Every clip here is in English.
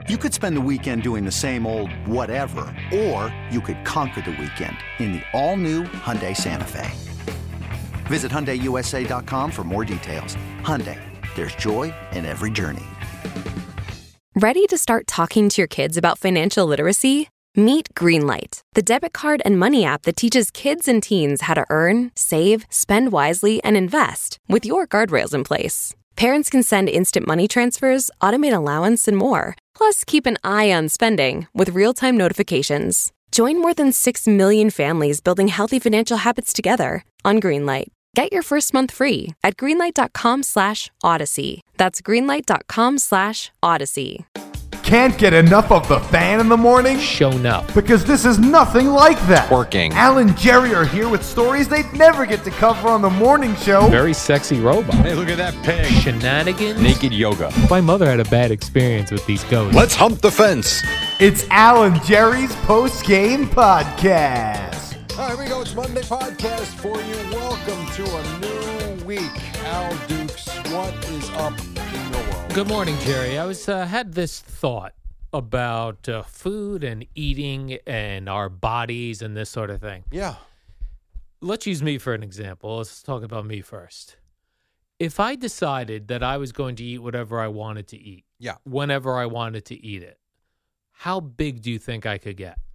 You could spend the weekend doing the same old whatever, or you could conquer the weekend in the all-new Hyundai Santa Fe. Visit HyundaiUSA.com for more details. Hyundai, there's joy in every journey. Ready to start talking to your kids about financial literacy? Meet Greenlight, the debit card and money app that teaches kids and teens how to earn, save, spend wisely, and invest with your guardrails in place. Parents can send instant money transfers, automate allowance, and more. Plus, keep an eye on spending with real-time notifications. Join more than 6 million families building healthy financial habits together on Greenlight. Get your first month free at greenlight.com/Odyssey. That's greenlight.com/Odyssey. Can't get enough of the fan in the morning? Shown up. Because this is nothing like that. Working. Al and Jerry are here with stories they'd never get to cover on the morning show. Very sexy robot. Hey, look at that pig. Shenanigans. Naked yoga. My mother had a bad experience with these ghosts. Let's hump the fence. It's Al and Jerry's post-game podcast. All right, here we go. It's Monday podcast for you. Welcome to a new week. Al Dukes, what is up in your world? Good morning, Jerry. I was had this thought about food and eating and our bodies and this sort of thing. Yeah. Let's use me for an example. Let's talk about me first. If I decided that I was going to eat whatever I wanted to eat, Yeah. whenever I wanted to eat it, how big do you think I could get?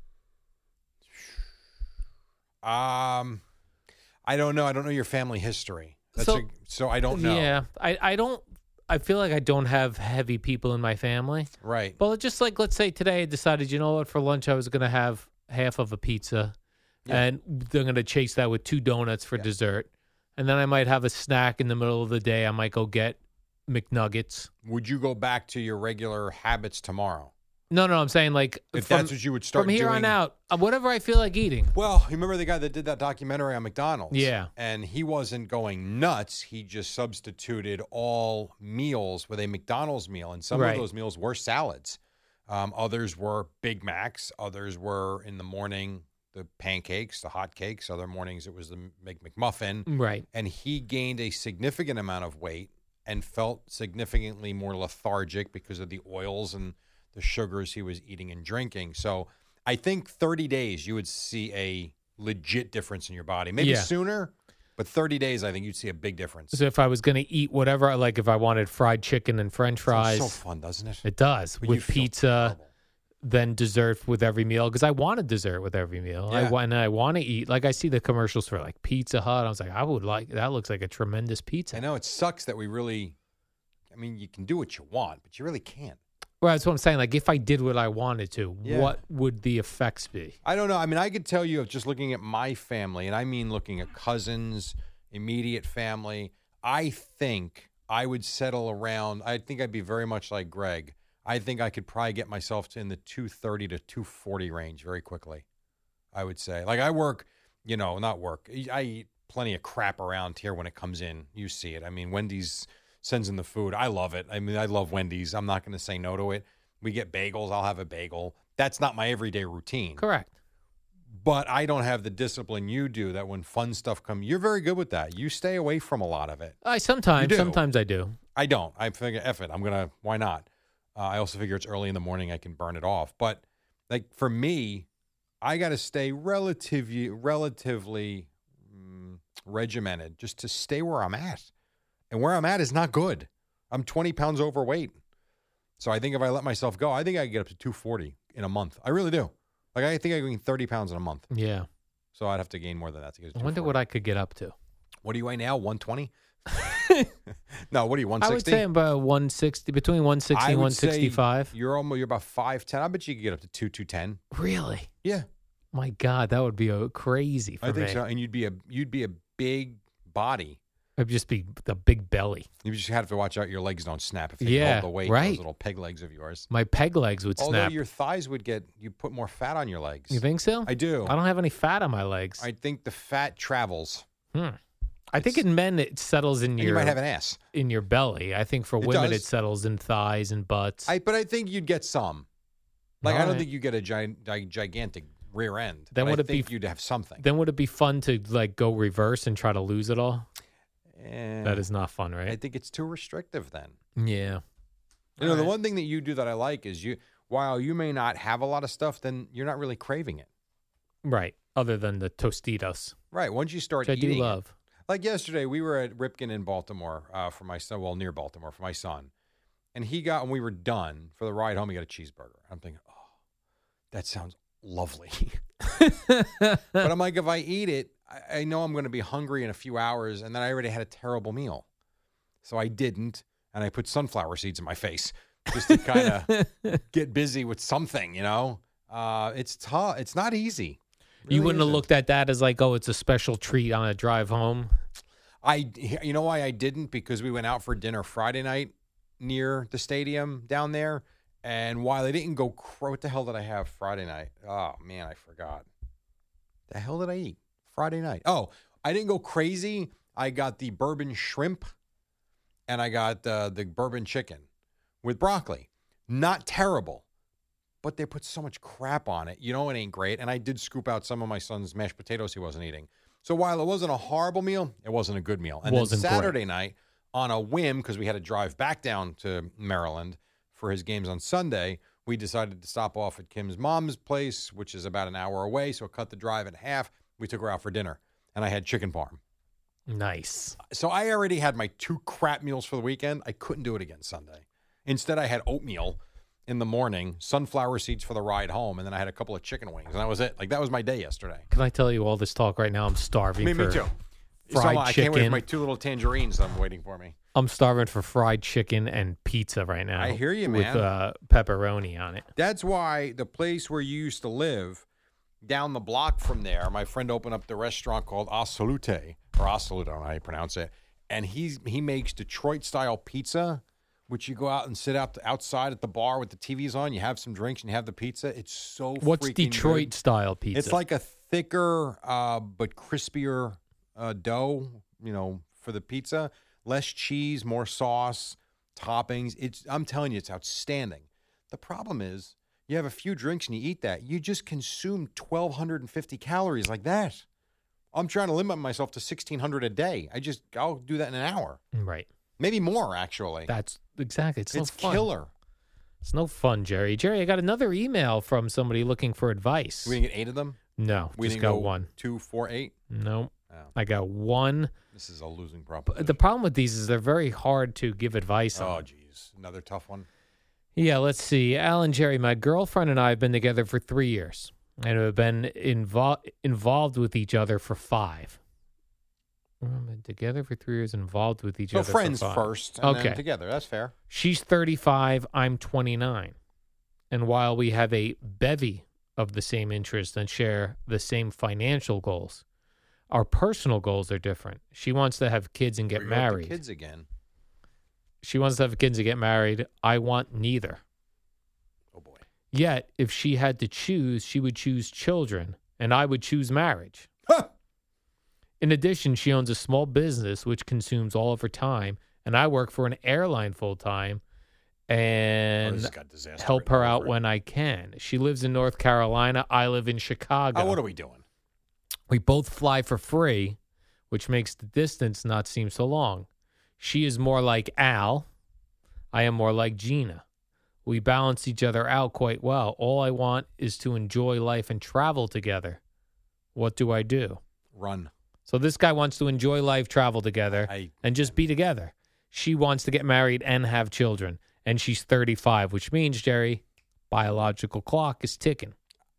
I don't know. I don't know your family history. So I don't know. Yeah, I don't. I feel like I don't have heavy people in my family. Right. But just like, let's say today I decided, you know what, for lunch I was going to have half of a pizza, and they're going to chase that with 2 donuts for dessert. And then I might have a snack in the middle of the day. I might go get McNuggets. Would you go back to your regular habits tomorrow? No, I'm saying like If that's what you would start from here doing. on out, whatever I feel like eating. Well, you remember the guy that did that documentary on McDonald's? Yeah. And he wasn't going nuts. He just substituted all meals with a McDonald's meal. And some of those meals were salads. Others were Big Macs. Others were in the morning, the pancakes, the hot cakes. Other mornings it was the McMuffin. Right. And he gained a significant amount of weight and felt significantly more lethargic because of the oils and the sugars he was eating and drinking. So I think 30 days you would see a legit difference in your body. Maybe sooner, but 30 days I think you'd see a big difference. So if I was going to eat whatever, like if I wanted fried chicken and French fries. It's so fun, doesn't it? It does. But you with feel pizza, terrible. then dessert with every meal, because I want a dessert with every meal. Yeah. I want to eat. Like I see the commercials for like Pizza Hut. I was like, I would like, that looks like a tremendous pizza. I know it sucks that you can do what you want, but you really can't. Well, that's what I'm saying. Like, if I did what I wanted to, Yeah. what would the effects be? I don't know. I mean, I could tell you of just looking at my family, and I mean looking at cousins, immediate family, I think I would settle around, I think I'd be very much like Greg. I think I could probably get myself in the 230 to 240 range very quickly, I would say. Like I work, not work. I eat plenty of crap around here when it comes in. You see it. I mean, Wendy's sends in the food. I love it. I mean, I love Wendy's. I'm not going to say no to it. We get bagels. I'll have a bagel. That's not my everyday routine. Correct. But I don't have the discipline you do that when fun stuff comes. You're very good with that. You stay away from a lot of it. Sometimes I do. I don't. I figure, F it. Why not? I also figure it's early in the morning. I can burn it off. But like for me, I got to stay relatively regimented just to stay where I'm at. And where I'm at is not good. I'm 20 pounds overweight. So I think if I let myself go, I think I can get up to 240 in a month. I really do. Like I think I can gain 30 pounds in a month. Yeah. So I'd have to gain more than that to get to I wonder 240. what I could get up to. What do you weigh now? 120? No, what are you, 160? I would say about 160, between 160 and I would say 165. You're about 5'10". I bet you could get up to 210. Really? Yeah. My God, that would be crazy for me. I think so. And you'd be a big body. It'd just be the big belly. You just have to watch out your legs don't snap if you hold the weight. Right. Those little peg legs of yours. My peg legs would Although snap. your thighs would you put more fat on your legs. You think so? I do. I don't have any fat on my legs. I think the fat travels. I think in men it settles in And your you might have an ass. in your belly. I think for It women does. it settles in thighs and butts. But I think you'd get some. Like I All don't right. think you get a gigantic rear end. Then but would I it be- think you'd have something. Then would it be fun to like go reverse and try to lose it all? Eh, That is not fun, I right? think it's too restrictive then. Yeah. The All right. one thing that you do that I like is while you may not have a lot of stuff, then you're not really craving it. Right. Other than the Tostitos, Right. Once you start which I do eating it. love. Like yesterday, we were at Ripken in Baltimore for my son, well, near Baltimore for my son. And when we were done for the ride home, he got a cheeseburger. I'm thinking, oh, that sounds lovely. But I'm like, if I eat it, I know I'm going to be hungry in a few hours, and then I already had a terrible meal. So I didn't, and I put sunflower seeds in my face just to kind of get busy with something, It's tough. It's not easy. It You really wouldn't have isn't. looked at that as like, oh, it's a special treat on a drive home. You know why I didn't? Because we went out for dinner Friday night near the stadium down there. And while I didn't go, what the hell did I have Friday night? Oh, man, I forgot. The hell did I eat Friday night? Oh, I didn't go crazy. I got the bourbon shrimp and I got the bourbon chicken with broccoli. Not terrible, but they put so much crap on it. It ain't great. And I did scoop out some of my son's mashed potatoes he wasn't eating. So while it wasn't a horrible meal, it wasn't a good meal. And Wasn't then great. Saturday night, on a whim, because we had to drive back down to Maryland for his games on Sunday, we decided to stop off at Kim's mom's place, which is about an hour away. So it cut the drive in half. We took her out for dinner, and I had chicken parm. Nice. So I already had my 2 crap meals for the weekend. I couldn't do it again Sunday. Instead, I had oatmeal in the morning, sunflower seeds for the ride home, and then I had a couple of chicken wings, and that was it. Like, that was my day yesterday. Can I tell you all this talk right now? I'm starving Me for too. fried I can't wait for chicken. my 2 little tangerines I'm waiting for me. I'm starving for fried chicken and pizza right now. I hear you, With man. pepperoni on it. That's why the place where you used to live, down the block from there, my friend opened up the restaurant called Assalute, or Assalute, I don't know how you pronounce it, and he makes Detroit-style pizza, which you go out and sit outside at the bar with the TVs on, you have some drinks, and you have the pizza. It's so What's freaking Detroit good. style pizza? It's like a thicker but crispier dough, for the pizza. Less cheese, more sauce, toppings. I'm telling you, it's outstanding. The problem is, you have a few drinks and you eat that. You just consume 1,250 calories like that. I'm trying to limit myself to 1,600 a day. I'll do that in an hour. right. Maybe more, actually. That's exactly. It's no fun. killer. It's no fun, Jerry. Jerry, I got another email from somebody looking for advice. We didn't get 8 of them? No, We just didn't got go one. 2, 4, 8? No, Oh. I got one. This is a losing proposition. The problem with these is they're very hard to give advice Oh, on. geez. Another tough one. Yeah, let's see. Alan, Jerry, my girlfriend and I have been together for 3 years and have been involved with each other for 5. We've been together for 3 years, involved with each So other friends for 5. first, and Okay. then together. That's fair. She's 35, I'm 29. And while we have a bevy of the same interests and share the same financial goals, our personal goals are different. She wants to have kids and get Bring up the married. kids again. She wants to have kids and get married. I want neither. Oh, boy. Yet, if she had to choose, she would choose children, and I would choose marriage. Huh. In addition, she owns a small business which consumes all of her time, and I work for an airline full time and this got disaster help written her all out over it. when I can. She lives in North Carolina. I live in Chicago. Oh, what are we doing? We both fly for free, which makes the distance not seem so long. She is more like Al. I am more like Gina. We balance each other out quite well. All I want is to enjoy life and travel together. What do I do? Run. So this guy wants to enjoy life, travel together, and just be together. She wants to get married and have children, and she's 35, which means, Jerry, biological clock is ticking.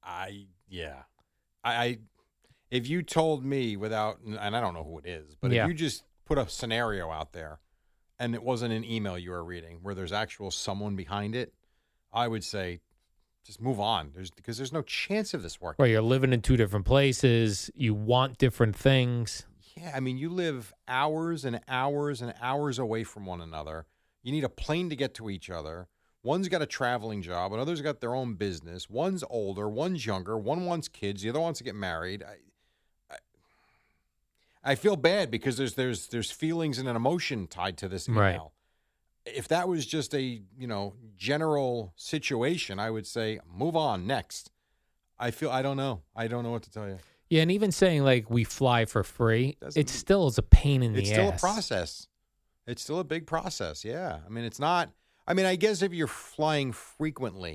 If you told me without, and I don't know who it is, but Yeah. if you just put a scenario out there and it wasn't an email you were reading where there's actual someone behind it, I would say just move on. Because there's no chance of this working. Well, you're living in 2 different places. You want different things. Yeah, I mean, you live hours and hours and hours away from one another. You need a plane to get to each other. One's got a traveling job, another's got their own business. One's older, one's younger, one wants kids, the other wants to get married. I feel bad because there's feelings and an emotion tied to this email. Right. If that was just a general situation, I would say move on next. I don't know what to tell you. Yeah, and even saying like we fly for free, Doesn't- it still is a pain in the It's ass. still a process. It's still a big process. Yeah. I mean, it's not. I mean, I guess if you're flying frequently,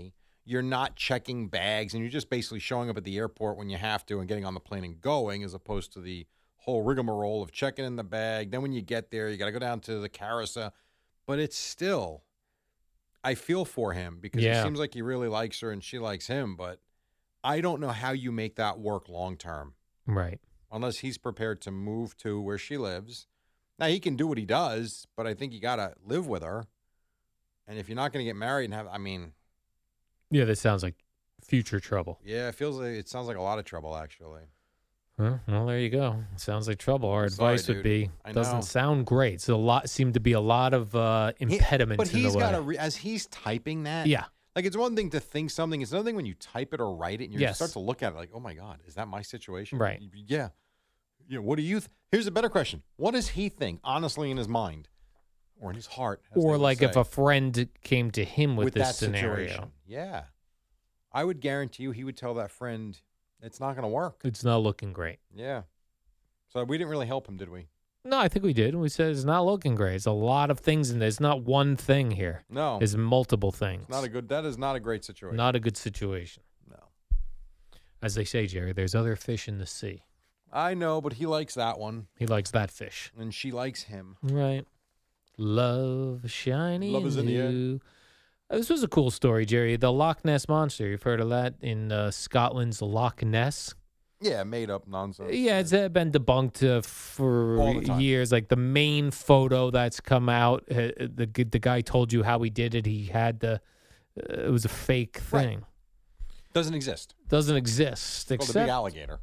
you're not checking bags and you're just basically showing up at the airport when you have to and getting on the plane and going, as opposed to the whole rigmarole of checking in the bag. Then when you get there, you got to go down to the carousel. But it's still, I feel for him because it seems like he really likes her and she likes him. But I don't know how you make that work long term. Right. Unless he's prepared to move to where she lives. Now, he can do what he does, but I think you got to live with her. And if you're not going to get married and have, Yeah, that sounds like future trouble. yeah, it sounds like a lot of trouble, actually. Well, there you go. Sounds like trouble. Our Sorry, advice would dude. be I know. doesn't sound great. So seem to be a lot of impediments But in the he's way. got to, as he's typing that. Yeah. Like, it's one thing to think something. It's another thing when you type it or write it and you Yes. start to look at it like, oh, my God, is that my situation? Right. Yeah. What do you here's a better question. What does he think, honestly, in his mind or in his heart? as they Or would like if say, a friend came to him with this that scenario. situation. Yeah. I would guarantee you he would tell that friend it's not going to work. It's not looking great. Yeah. So we didn't really help him, did we? No, I think we did. We said it's not looking great. It's a lot of things, and there's not one thing here. No. There's multiple things. That is not a great situation. Not a good situation. No. As they say, Jerry, there's other fish in the sea. I know, but he likes that one. He likes that fish. And she likes him. Right. Love shiny Love is in the air. new. This was a cool story, Jerry. The Loch Ness Monster. You've heard of that in Scotland's Loch Ness? Yeah, made up nonsense. Yeah, it's been debunked for All the time. years. Like the main photo that's come out, the guy told you how he did it. He had it was a fake Right. thing. Doesn't exist. Doesn't exist. It's called a big alligator.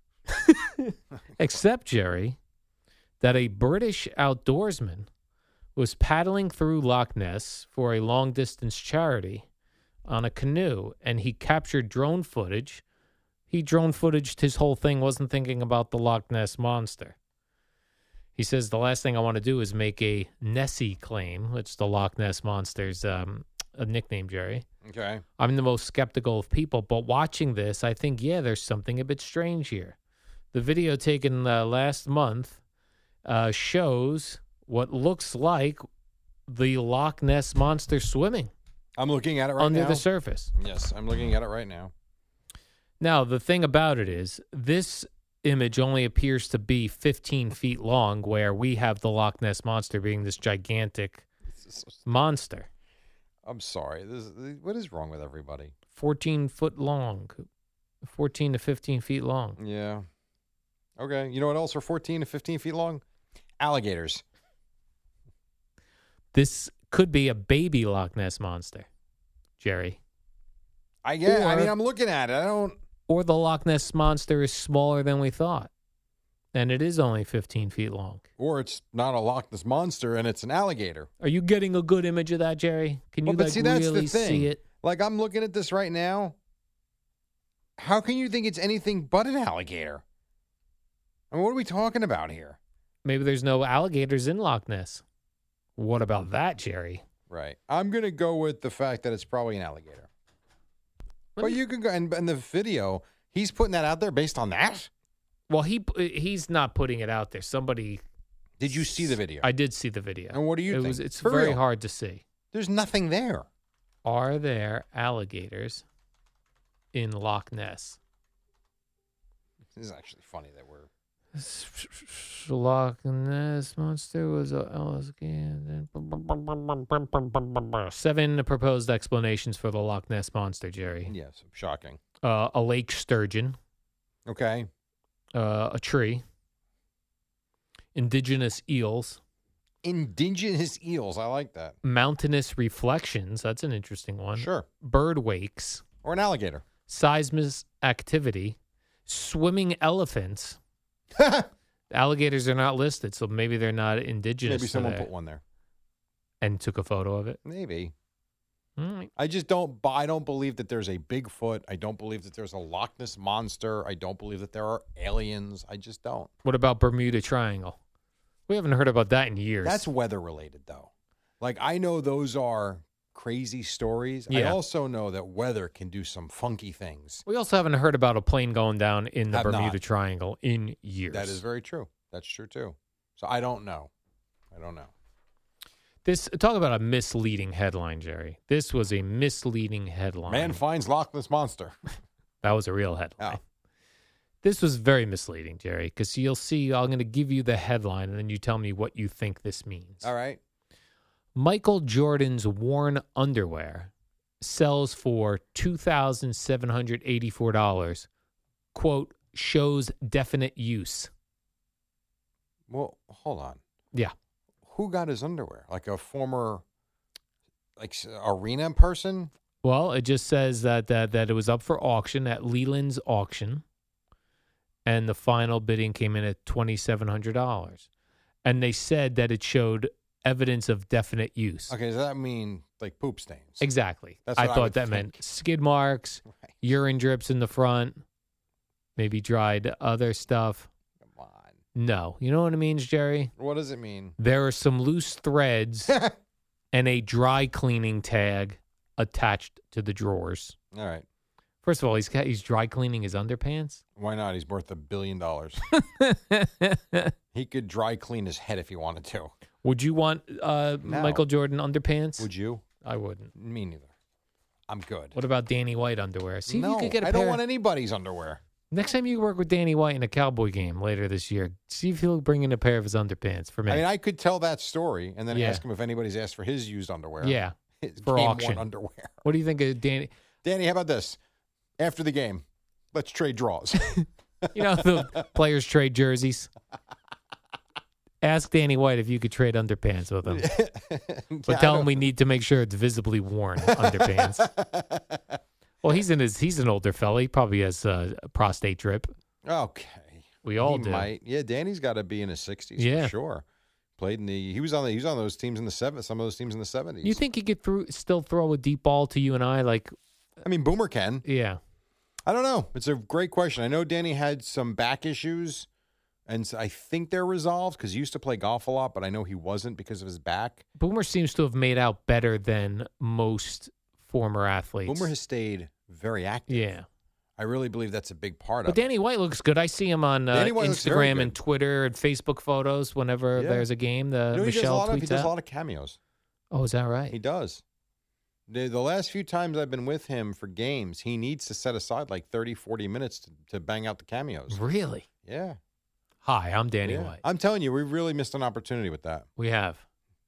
Except, Jerry, that a British outdoorsman was paddling through Loch Ness for a long-distance charity on a canoe, and he captured drone footage. He drone footaged his whole thing, wasn't thinking about the Loch Ness Monster. He says, the last thing I want to do is make a Nessie claim, which the Loch Ness Monster's a nickname, Jerry. Okay. I'm the most skeptical of people, but watching this, I think, there's something a bit strange here. The video taken last month shows what looks like the Loch Ness Monster swimming I'm looking at it right under now. the surface. Yes, I'm looking at it right now. Now, the thing about it is, this image only appears to be 15 feet long, where we have the Loch Ness Monster being this gigantic monster. I'm sorry. What is wrong with everybody? 14 foot long, 14 to 15 feet long. Yeah. Okay. You know what else are 14 to 15 feet long? Alligators. This could be a baby Loch Ness Monster, Jerry. I get. I Or- mean, I'm looking at it. I don't. Or the Loch Ness Monster is smaller than we thought, and it is only 15 feet long. Or it's not a Loch Ness monster and it's an alligator. Are you getting a good image of that, Jerry? Can you But see, that's really the thing. see it? Like, I'm looking at this right now. How can you think it's anything but an alligator? I mean, what are we talking about here? Maybe there's no alligators in Loch Ness. What about that, Jerry? Right. I'm going to go with the fact that it's probably an alligator. But you can go, and the video, he's putting that out there based on that? Well, he's not putting it out there. Somebody. Did you see the video? I did see the video. And what do you it think? It's For very real? hard to see. There's nothing there. Are there alligators in Loch Ness? This is actually funny that we're... Loch Ness Monster was a 7 proposed explanations for the Loch Ness Monster, Jerry. Yes, shocking. A lake sturgeon, Okay. a tree, indigenous eels, Indigenous eels. I like that. mountainous reflections. That's an interesting one. Sure. Bird wakes, Or an alligator. seismic activity, swimming elephants. Alligators are not listed, so maybe they're not indigenous. Maybe to someone there. put one there. And took a photo of it. Maybe. All right. I just don't. I don't believe that there's a Bigfoot. I don't believe that there's a Loch Ness monster. I don't believe that there are aliens. I just don't. What about Bermuda Triangle? We haven't heard about that in years. That's weather related, though. Like, I know those are crazy stories. I Yeah. also know that weather can do some funky things. We also haven't heard about a plane going down in the Have Bermuda not. Triangle in years. That is very true. That's true too. So I don't know. Talk about a misleading headline, Jerry. This was a misleading headline. Man finds Loch Ness Monster. That was a real headline. Oh. This was very misleading, Jerry, because you'll see, I'm going to give you the headline, and then you tell me what you think this means. All right. Michael Jordan's worn underwear sells for $2,784. Quote, shows definite use. Well, hold on. Yeah. Who got his underwear? Like a former, arena person? Well, it just says that it was up for auction at Leland's auction, and the final bidding came in at $2,700. And they said that it showed evidence of definite use. Okay, does that mean like poop stains? Exactly. That's I what I thought would that think. meant skid marks, Right. urine drips in the front, maybe dried other stuff. Come on. No. You know what it means, Jerry? What does it mean? There are some loose threads and a dry cleaning tag attached to the drawers. All right. First of all, he's dry cleaning his underpants. Why not? He's worth $1 billion. He could dry clean his head if he wanted to. Would you want Michael Jordan underpants? Would you? I wouldn't. Me neither. I'm good. What about Danny White underwear? See if no, you could get a I pair. don't want anybody's underwear. Next time you work with Danny White in a Cowboy game later this year, see if he'll bring in a pair of his underpants for me. I mean, I could tell that story and then Yeah. ask him if anybody's asked for his used underwear. Yeah, His for game-worn auction. underwear. What do you think of Danny? Danny, how about this? After the game, let's trade draws. You know, the players trade jerseys. Ask Danny White if you could trade underpants with him. But tell him we need to make sure it's visibly worn underpants. Well, he's an older fella. He probably has a prostate drip. Okay. We all He do. might. Yeah, Danny's got to be in his 60s Yeah. for sure. Played in the he was on those teams in the 70s, some of those teams in the 70s. You think he could still throw a deep ball to you and I? Like, I mean, Boomer can. yeah. I don't know. It's a great question. I know Danny had some back issues, and I think they're resolved because he used to play golf a lot, but I know he wasn't because of his back. Boomer seems to have made out better than most former athletes. Boomer has stayed very active. Yeah. I really believe that's a big part But of it. Danny White looks good. I see him on Danny White looks very Instagram and good. Twitter and Facebook photos whenever Yeah. there's a game. You know, Michelle he tweets does a out. lot of cameos. Oh, is that right? He does. The last few times I've been with him for games, he needs to set aside like 30, 40 minutes to bang out the cameos. Really? Yeah. Hi, I'm Danny Yeah. White. I'm telling you, we really missed an opportunity with that. We have.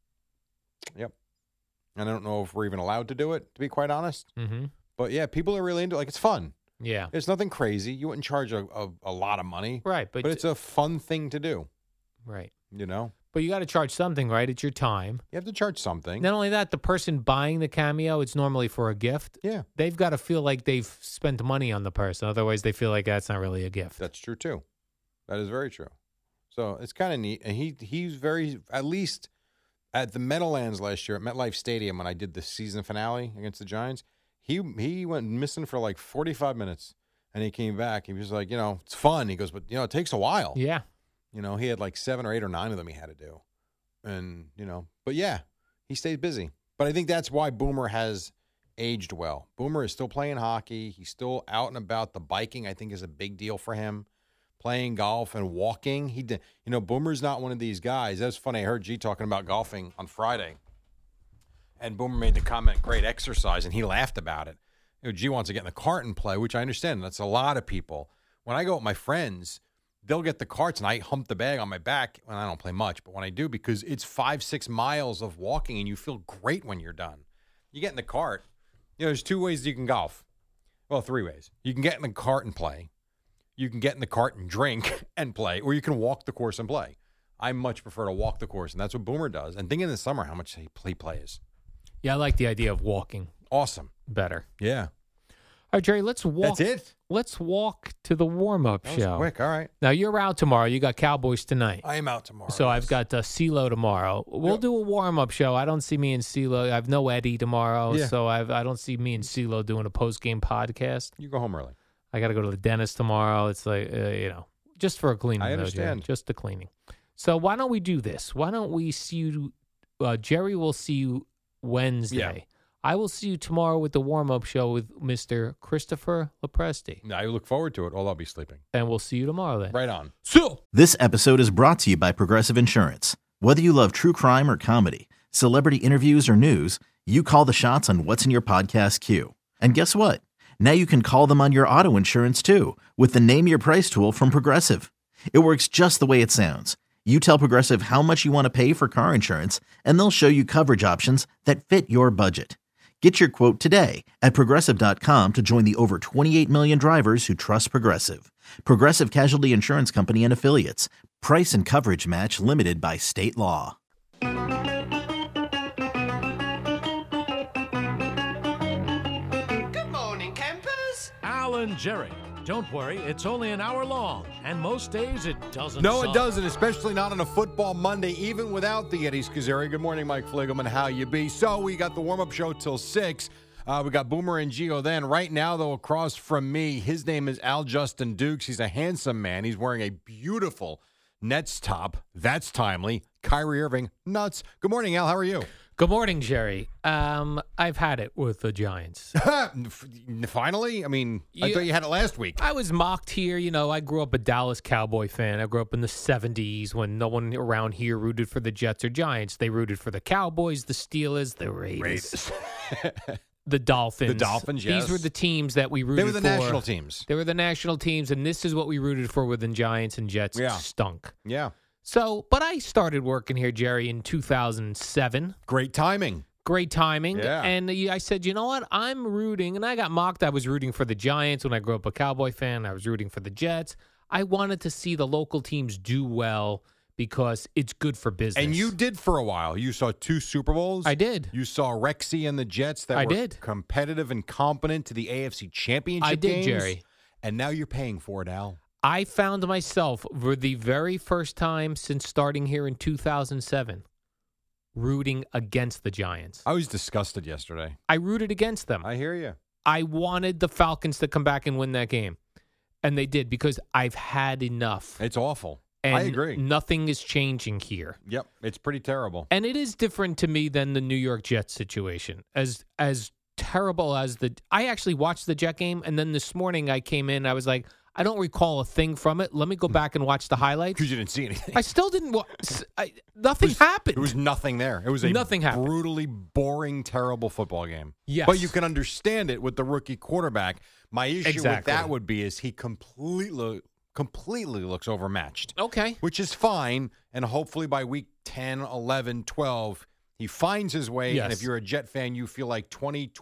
Yep. And I don't know if we're even allowed to do it, to be quite honest. Mm-hmm. But yeah, people are really into it. Like, it's fun. Yeah. It's nothing crazy. You wouldn't charge a lot of money. Right, But it's a fun thing to do, right. you know? But you got to charge something, right? It's your time. You have to charge something. Not only that, the person buying the cameo, it's normally for a gift. Yeah, They've got to feel like they've spent money on the person. Otherwise, they feel like that's not really a gift. that's true too. That is very true. So it's kind of neat. And he's very, at least at the Meadowlands last year at MetLife Stadium when I did the season finale against the Giants, he went missing for like 45 minutes. And he came back. He was like, it's fun. He goes, but, it takes a while. Yeah. He had like 7 or 8 or 9 of them he had to do. And, but yeah, he stayed busy. But I think that's why Boomer has aged well. Boomer is still playing hockey. He's still out and about. The biking, I think, is a big deal for him. Playing golf and walking. Boomer's not one of these guys. That's funny. I heard G talking about golfing on Friday. And Boomer made the comment, great exercise, and he laughed about it. G wants to get in the cart and play, which I understand. That's a lot of people. When I go with my friends, they'll get the carts, and I hump the bag on my back. And I don't play much, but when I do, because it's 5-6 miles of walking, and you feel great when you're done. You get in the cart. There's 2 ways you can golf. Well, 3 ways. You can get in the cart and play. You can get in the cart and drink and play, or you can walk the course and play. I much prefer to walk the course, and that's what Boomer does. And think in the summer how much he plays. Yeah, I like the idea of walking Awesome. better. Yeah. All right, Jerry, let's walk. That's it? Let's walk to the warm-up That was show. quick. All right. Now, you're out tomorrow. You got Cowboys tonight. I am out tomorrow. So I've yes. got CeeLo tomorrow. We'll Yep. do a warm-up show. I don't see me and CeeLo. I have no Eddie tomorrow, Yeah. so I don't see me and CeeLo doing a post-game podcast. You go home early. I got to go to the dentist tomorrow. It's like, just for a cleaning. I though, understand. Jerry, just the cleaning. So why don't we do this? Why don't we see you? Jerry will see you Wednesday. Yeah. I will see you tomorrow with the warm-up show with Mr. Christopher Lepresti. I look forward to it, although I'll be sleeping. And we'll see you tomorrow then. Right on. So, This episode is brought to you by Progressive Insurance. Whether you love true crime or comedy, Celebrity interviews or news, you call the shots on what's in your podcast queue. And guess what? Now you can call them on your auto insurance too with the Name Your Price tool from Progressive. It works just the way it sounds. You tell Progressive how much you want to pay for car insurance, and they'll show you coverage options that fit your budget. Get your quote today at Progressive.com to join the over 28 million drivers who trust Progressive. Progressive Casualty Insurance Company and Affiliates. Price and coverage match limited by state law. Good morning, campers. Alan Jerry. Don't worry, it's only an hour long, and most days it doesn't No, suck. it doesn't, especially not on a football Monday, even without the Eddie Schizzeri. Good morning, Mike Fligelman. How you be? So we got the warm-up show till 6. We got Boomer and Gio then. Right now, though, across from me, his name is Al Justin Dukes. He's a handsome man. He's wearing a beautiful Nets top. That's timely. Kyrie Irving, nuts. Good morning, Al. How are you? Good morning, Jerry. I've had it with the Giants. Finally? I mean, I thought you had it last week. I was mocked here. You know, I grew up a Dallas Cowboy fan. I grew up in the 70s when no one around here rooted for the Jets or Giants. They rooted for the Cowboys, the Steelers, the Raiders. The Dolphins. The Dolphins, yes. These were the teams that we rooted for. They were the national teams. They were the national teams, and this is what we rooted for within Giants and Jets. Yeah. Stunk. Yeah. So, but I started working here, Jerry, in 2007. Great timing. Great timing. Yeah. And I said, you know what? I'm rooting, and I got mocked. I was rooting for the Giants when I grew up a Cowboy fan. I was rooting for the Jets. I wanted to see the local teams do well because it's good for business. And you did for a while. You saw 2 Super Bowls. I did. You saw Rexy and the Jets that were competitive and competent to the AFC Championship I did, games. Jerry. And now you're paying for it, Al. I found myself for the very first time since starting here in 2007 rooting against the Giants. I was disgusted yesterday. I rooted against them. I hear you. I wanted the Falcons to come back and win that game. And they did because I've had enough. It's awful. And I agree. Nothing is changing here. Yep. It's pretty terrible. And it is different to me than the New York Jets situation. As terrible as I actually watched the Jet game, and then this morning I came in, I was like, I don't recall a thing from it. Let me go back and watch the highlights. Because you didn't see anything. I still didn't nothing happened. There was nothing there. It was a Nothing happened. brutally boring, terrible football game. Yes. But you can understand it with the rookie quarterback. My issue with Exactly. that would be is he completely looks overmatched. Okay. Which is fine. And hopefully by week 10, 11, 12, he finds his way. Yes. And if you're a Jet fan, you feel like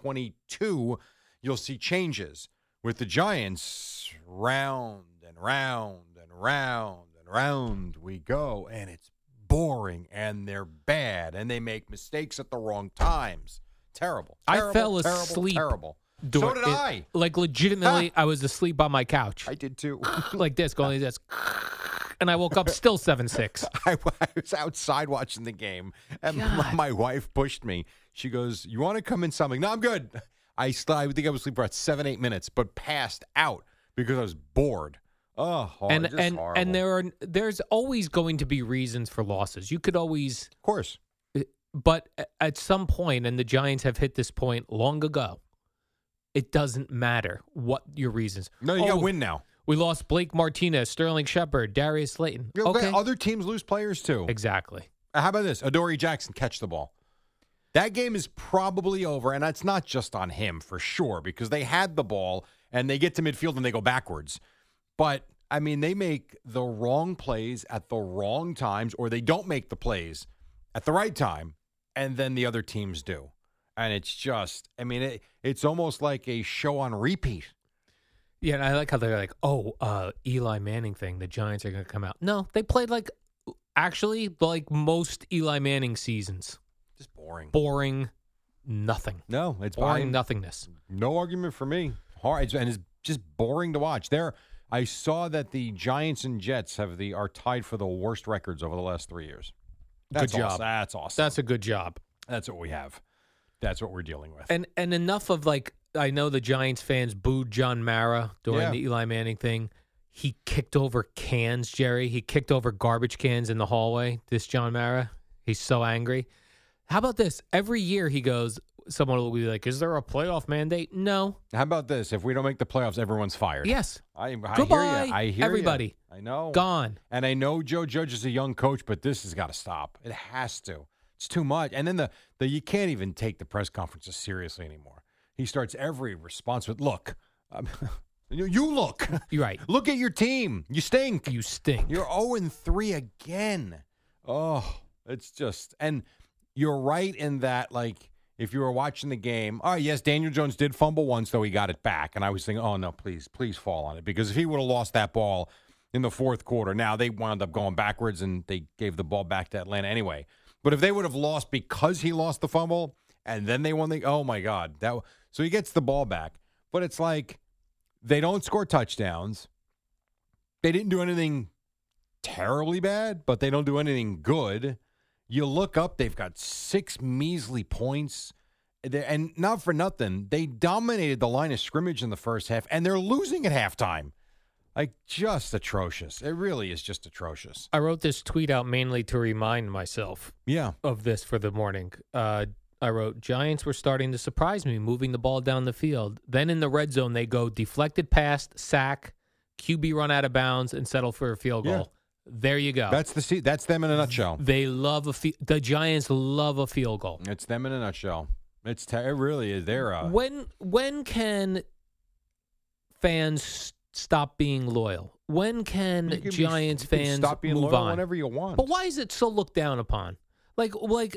2022, you'll see changes. With the Giants, round and round and round and round we go. And it's boring and they're bad and they make mistakes at the wrong times. Terrible. I fell asleep. Terrible. So did I. Like legitimately, I was asleep on my couch. I did too. Like this, going like this. And I woke up still 7-6. I was outside watching the game, and my wife pushed me. She goes, "You want to come inside?" I'm like, "No, I'm good." I think I was asleep for about 7-8 minutes, but passed out because I was bored. Oh, horrible. And there's always going to be reasons for losses. You could always, of course, but at some point, and the Giants have hit this point long ago. It doesn't matter what your reasons. No, you got to win now. We lost Blake Martinez, Sterling Shepard, Darius Slayton. Okay, other teams lose players too. Exactly. How about this? Adoree Jackson catch the ball. That game is probably over, and it's not just on him for sure because they had the ball and they get to midfield and they go backwards. But I mean, they make the wrong plays at the wrong times, or they don't make the plays at the right time, and then the other teams do. And it's just, I mean, it's almost like a show on repeat. Yeah, and I like how they're like, Eli Manning thing, the Giants are going to come out. No, they played like most Eli Manning seasons. Just boring. Boring, nothing. No, it's boring nothingness. No argument for me. Hard, and it's just boring to watch. I saw that the Giants and Jets are tied for the worst records over the last 3 years. Good job. Awesome. That's awesome. That's a good job. That's what we have. That's what we're dealing with. And enough of I know the Giants fans booed John Mara during the Eli Manning thing. He kicked over cans, Jerry. He kicked over garbage cans in the hallway, this John Mara. He's so angry. How about this? Every year he goes, someone will be like, is there a playoff mandate? No. How about this? If we don't make the playoffs, everyone's fired. Yes. I Goodbye, hear you. I hear everybody. You. I know. Gone. And I know Joe Judge is a young coach, but this has got to stop. It has to. It's too much. And then the you can't even take the press conferences seriously anymore. He starts every response with, look, you look. You're right. Look at your team. You stink. You stink. You're 0-3 again. Oh, it's just, and you're right in that, like, if you were watching the game, all right, yes, Daniel Jones did fumble once, though he got it back. And I was thinking, oh, no, please fall on it. Because if he would have lost that ball in the fourth quarter, now they wound up going backwards and they gave the ball back to Atlanta anyway. But if they would have lost because he lost the fumble and then they won oh, my God. So he gets the ball back. But it's like they don't score touchdowns. They didn't do anything terribly bad, but they don't do anything good. You look up, they've got 6 measly points. And not for nothing, they dominated the line of scrimmage in the first half, and they're losing at halftime. Like, just atrocious. It really is just atrocious. I wrote this tweet out mainly to remind myself of this for the morning. I wrote, Giants were starting to surprise me, moving the ball down the field. Then in the red zone, they go deflected pass, sack, QB run out of bounds, and settle for a field goal. Yeah. There you go. That's them in a nutshell. They love the Giants love a field goal. It's them in a nutshell. It really is. They're when can fans stop being loyal? When can Giants fans stop being move loyal on? whenever you want? But why is it so looked down upon? Like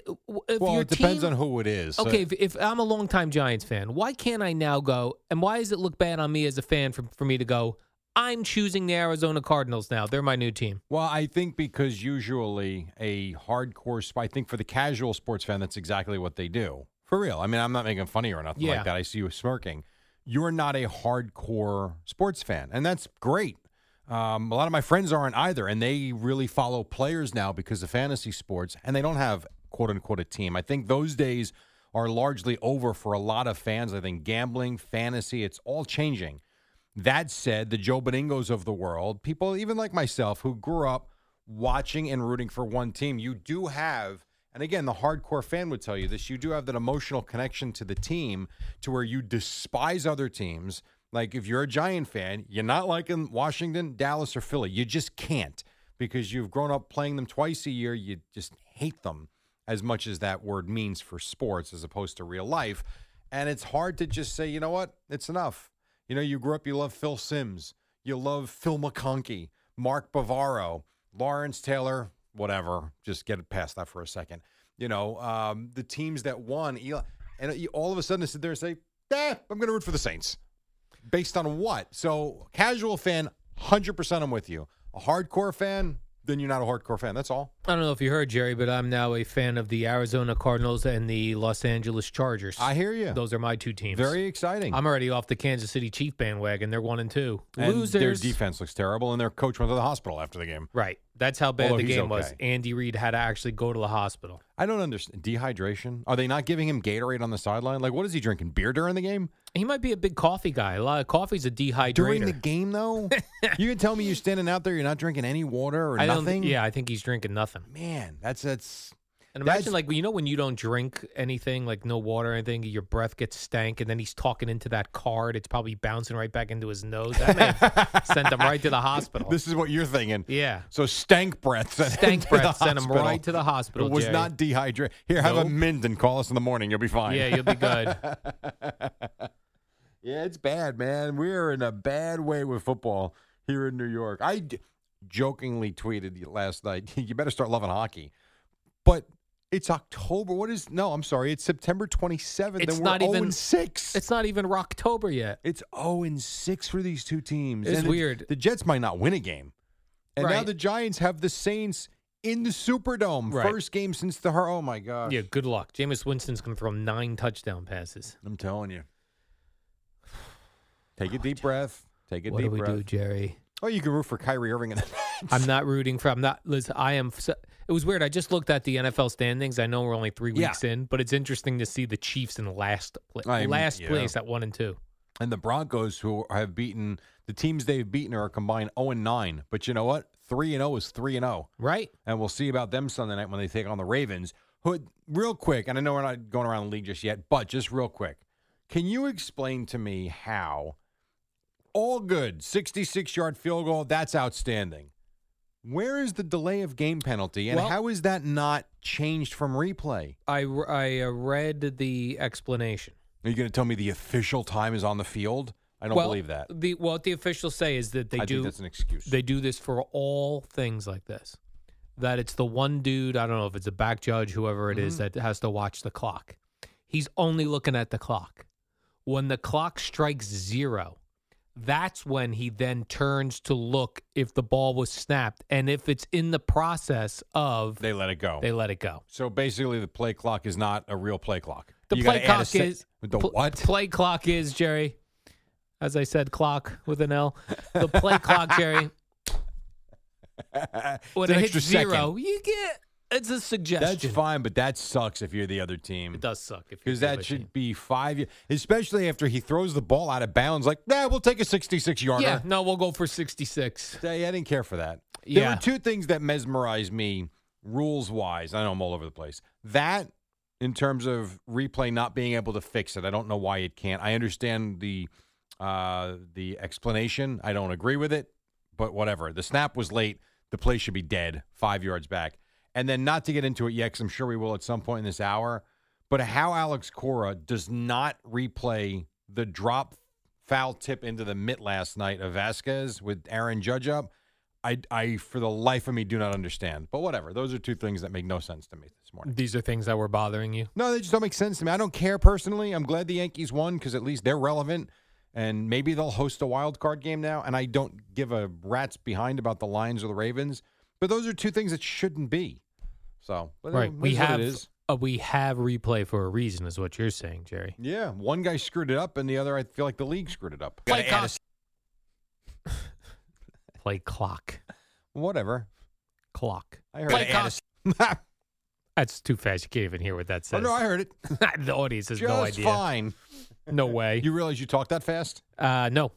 if well, your it depends team, on who it is. Okay, if I'm a longtime Giants fan, why can't I now go? And why does it look bad on me as a fan for me to go? I'm choosing the Arizona Cardinals now. They're my new team. Well, I think because usually a hardcore, I think for the casual sports fan, that's exactly what they do. For real. I mean, I'm not making fun of you or nothing like that. I see you smirking. You're not a hardcore sports fan, and that's great. A lot of my friends aren't either, and they really follow players now because of fantasy sports, and they don't have, quote-unquote, a team. I think those days are largely over for a lot of fans. I think gambling, fantasy, it's all changing. That said, the Joe Beningos of the world, people even like myself who grew up watching and rooting for one team, you do have, and again, the hardcore fan would tell you this, you do have that emotional connection to the team to where you despise other teams. Like if you're a Giant fan, you're not liking Washington, Dallas, or Philly. You just can't because you've grown up playing them twice a year. You just hate them as much as that word means for sports as opposed to real life. And it's hard to just say, you know what, it's enough. You know, you grew up, you love Phil Simms. You love Phil McConkey, Mark Bavaro, Lawrence Taylor, whatever. Just get it past that for a second. You know, the teams that won. Eli, and you all of a sudden sit there and say, I'm going to root for the Saints. Based on what? So, casual fan, 100% I'm with you. A hardcore fan, then you're not a hardcore fan. That's all. I don't know if you heard, Jerry, but I'm now a fan of the Arizona Cardinals and the Los Angeles Chargers. I hear you. Those are my two teams. Very exciting. I'm already off the Kansas City Chief bandwagon. They're 1-2. And Losers. their defense looks terrible, and their coach went to the hospital after the game. Right. That's how bad Although the game was. okay. Andy Reid had to actually go to the hospital. I don't understand. Dehydration? Are they not giving him Gatorade on the sideline? Like, what is he drinking? Beer during the game? He might be a big coffee guy. A lot of coffee's a dehydrator. During the game, though? You can tell me you're standing out there, you're not drinking any water or nothing? Yeah, I think he's drinking nothing. Man, that's And imagine, like, you know, when you don't drink anything, like no water or anything, your breath gets stank, and then he's talking into that card. It's probably bouncing right back into his nose. That may have sent him right to the hospital. This is what you're thinking. Yeah. So stank breath sent him right to the hospital, It was Jerry. not dehydrated. Here, have a Nope. mint and call us in the morning. You'll be fine. Yeah, you'll be good. Yeah, it's bad, man. We're in a bad way with football here in New York. I jokingly tweeted last night, you better start loving hockey. But it's October. I'm sorry. It's September 27th, It's and not we're even 0-6. It's not even Rocktober yet. It's 0-6 for these two teams. It's And weird. The Jets might not win a game. And now Right. the Giants have the Saints in the Superdome. Right. First game since oh, my gosh. Yeah, good luck. Jameis Winston's going to throw 9 touchdown passes. I'm telling you. Take a deep breath. Take a What deep do we breath. do, Jerry? Oh, you can root for Kyrie Irving in the I'm not rooting for. Listen, I am. It was weird. I just looked at the NFL standings. I know we're only 3 weeks in, but it's interesting to see the Chiefs in last place at 1-2. And the Broncos, who have beaten the teams they've beaten, are a combined 0-9. But you know what? 3-0 is 3-0. Right. And we'll see about them Sunday night when they take on the Ravens. Who, real quick, and I know we're not going around the league just yet, but just real quick, can you explain to me how all good 66-yard field goal? That's outstanding. Where is the delay of game penalty, and Well- how is that not changed from replay? I read the explanation. Are you going to tell me the official time is on the field? I don't believe that. What the officials say is that I think that's an excuse. They do this for all things like this. That it's the one dude, I don't know if it's a back judge, whoever it is, that has to watch the clock. He's only looking at the clock. When the clock strikes 0, that's when he then turns to look if the ball was snapped. And if it's in the process of, They let it go. they let it go. So basically, the play clock is not a real play clock. The You play gotta add a clock se- is the pl- what? Play clock is, Jerry. As I said, clock with an L. The play clock, Jerry. When It's an it extra hits 0, second. you get it's a suggestion. That's fine, but that sucks if you're the other team. It does suck if Because you're the that other should team. be 5, especially after he throws the ball out of bounds. Like, we'll take a 66-yarder. Yeah, no, we'll go for 66. I didn't care for that. There Yeah. were two things that mesmerized me rules-wise. I know I'm all over the place. That, in terms of replay not being able to fix it, I don't know why it can't. I understand the explanation. I don't agree with it, but whatever. The snap was late. The play should be dead, 5 yards back. And then not to get into it yet, because I'm sure we will at some point in this hour, but how Alex Cora does not replay the drop foul tip into the mitt last night of Vasquez with Aaron Judge up, I for the life of me do not understand. But whatever. Those are two things that make no sense to me this morning. These are things that were bothering you. No, they just don't make sense to me. I don't care personally. I'm glad the Yankees won because at least they're relevant. And maybe they'll host a wild card game now. And I don't give a rat's behind about the Lions or the Ravens. But those are two things that shouldn't be. So, but Right. it We is what have it is. we have replay for a reason, is what you're saying, Jerry. Yeah, one guy screwed it up, and the other, I feel like the league screwed it up. Play Gotta add clock. Play clock. whatever. Clock. I heard Play it. clock. That's too fast. You can't even hear what that Oh, says. no, I heard it. The audience has Just no idea. fine. No way. You realize you talk that fast? No.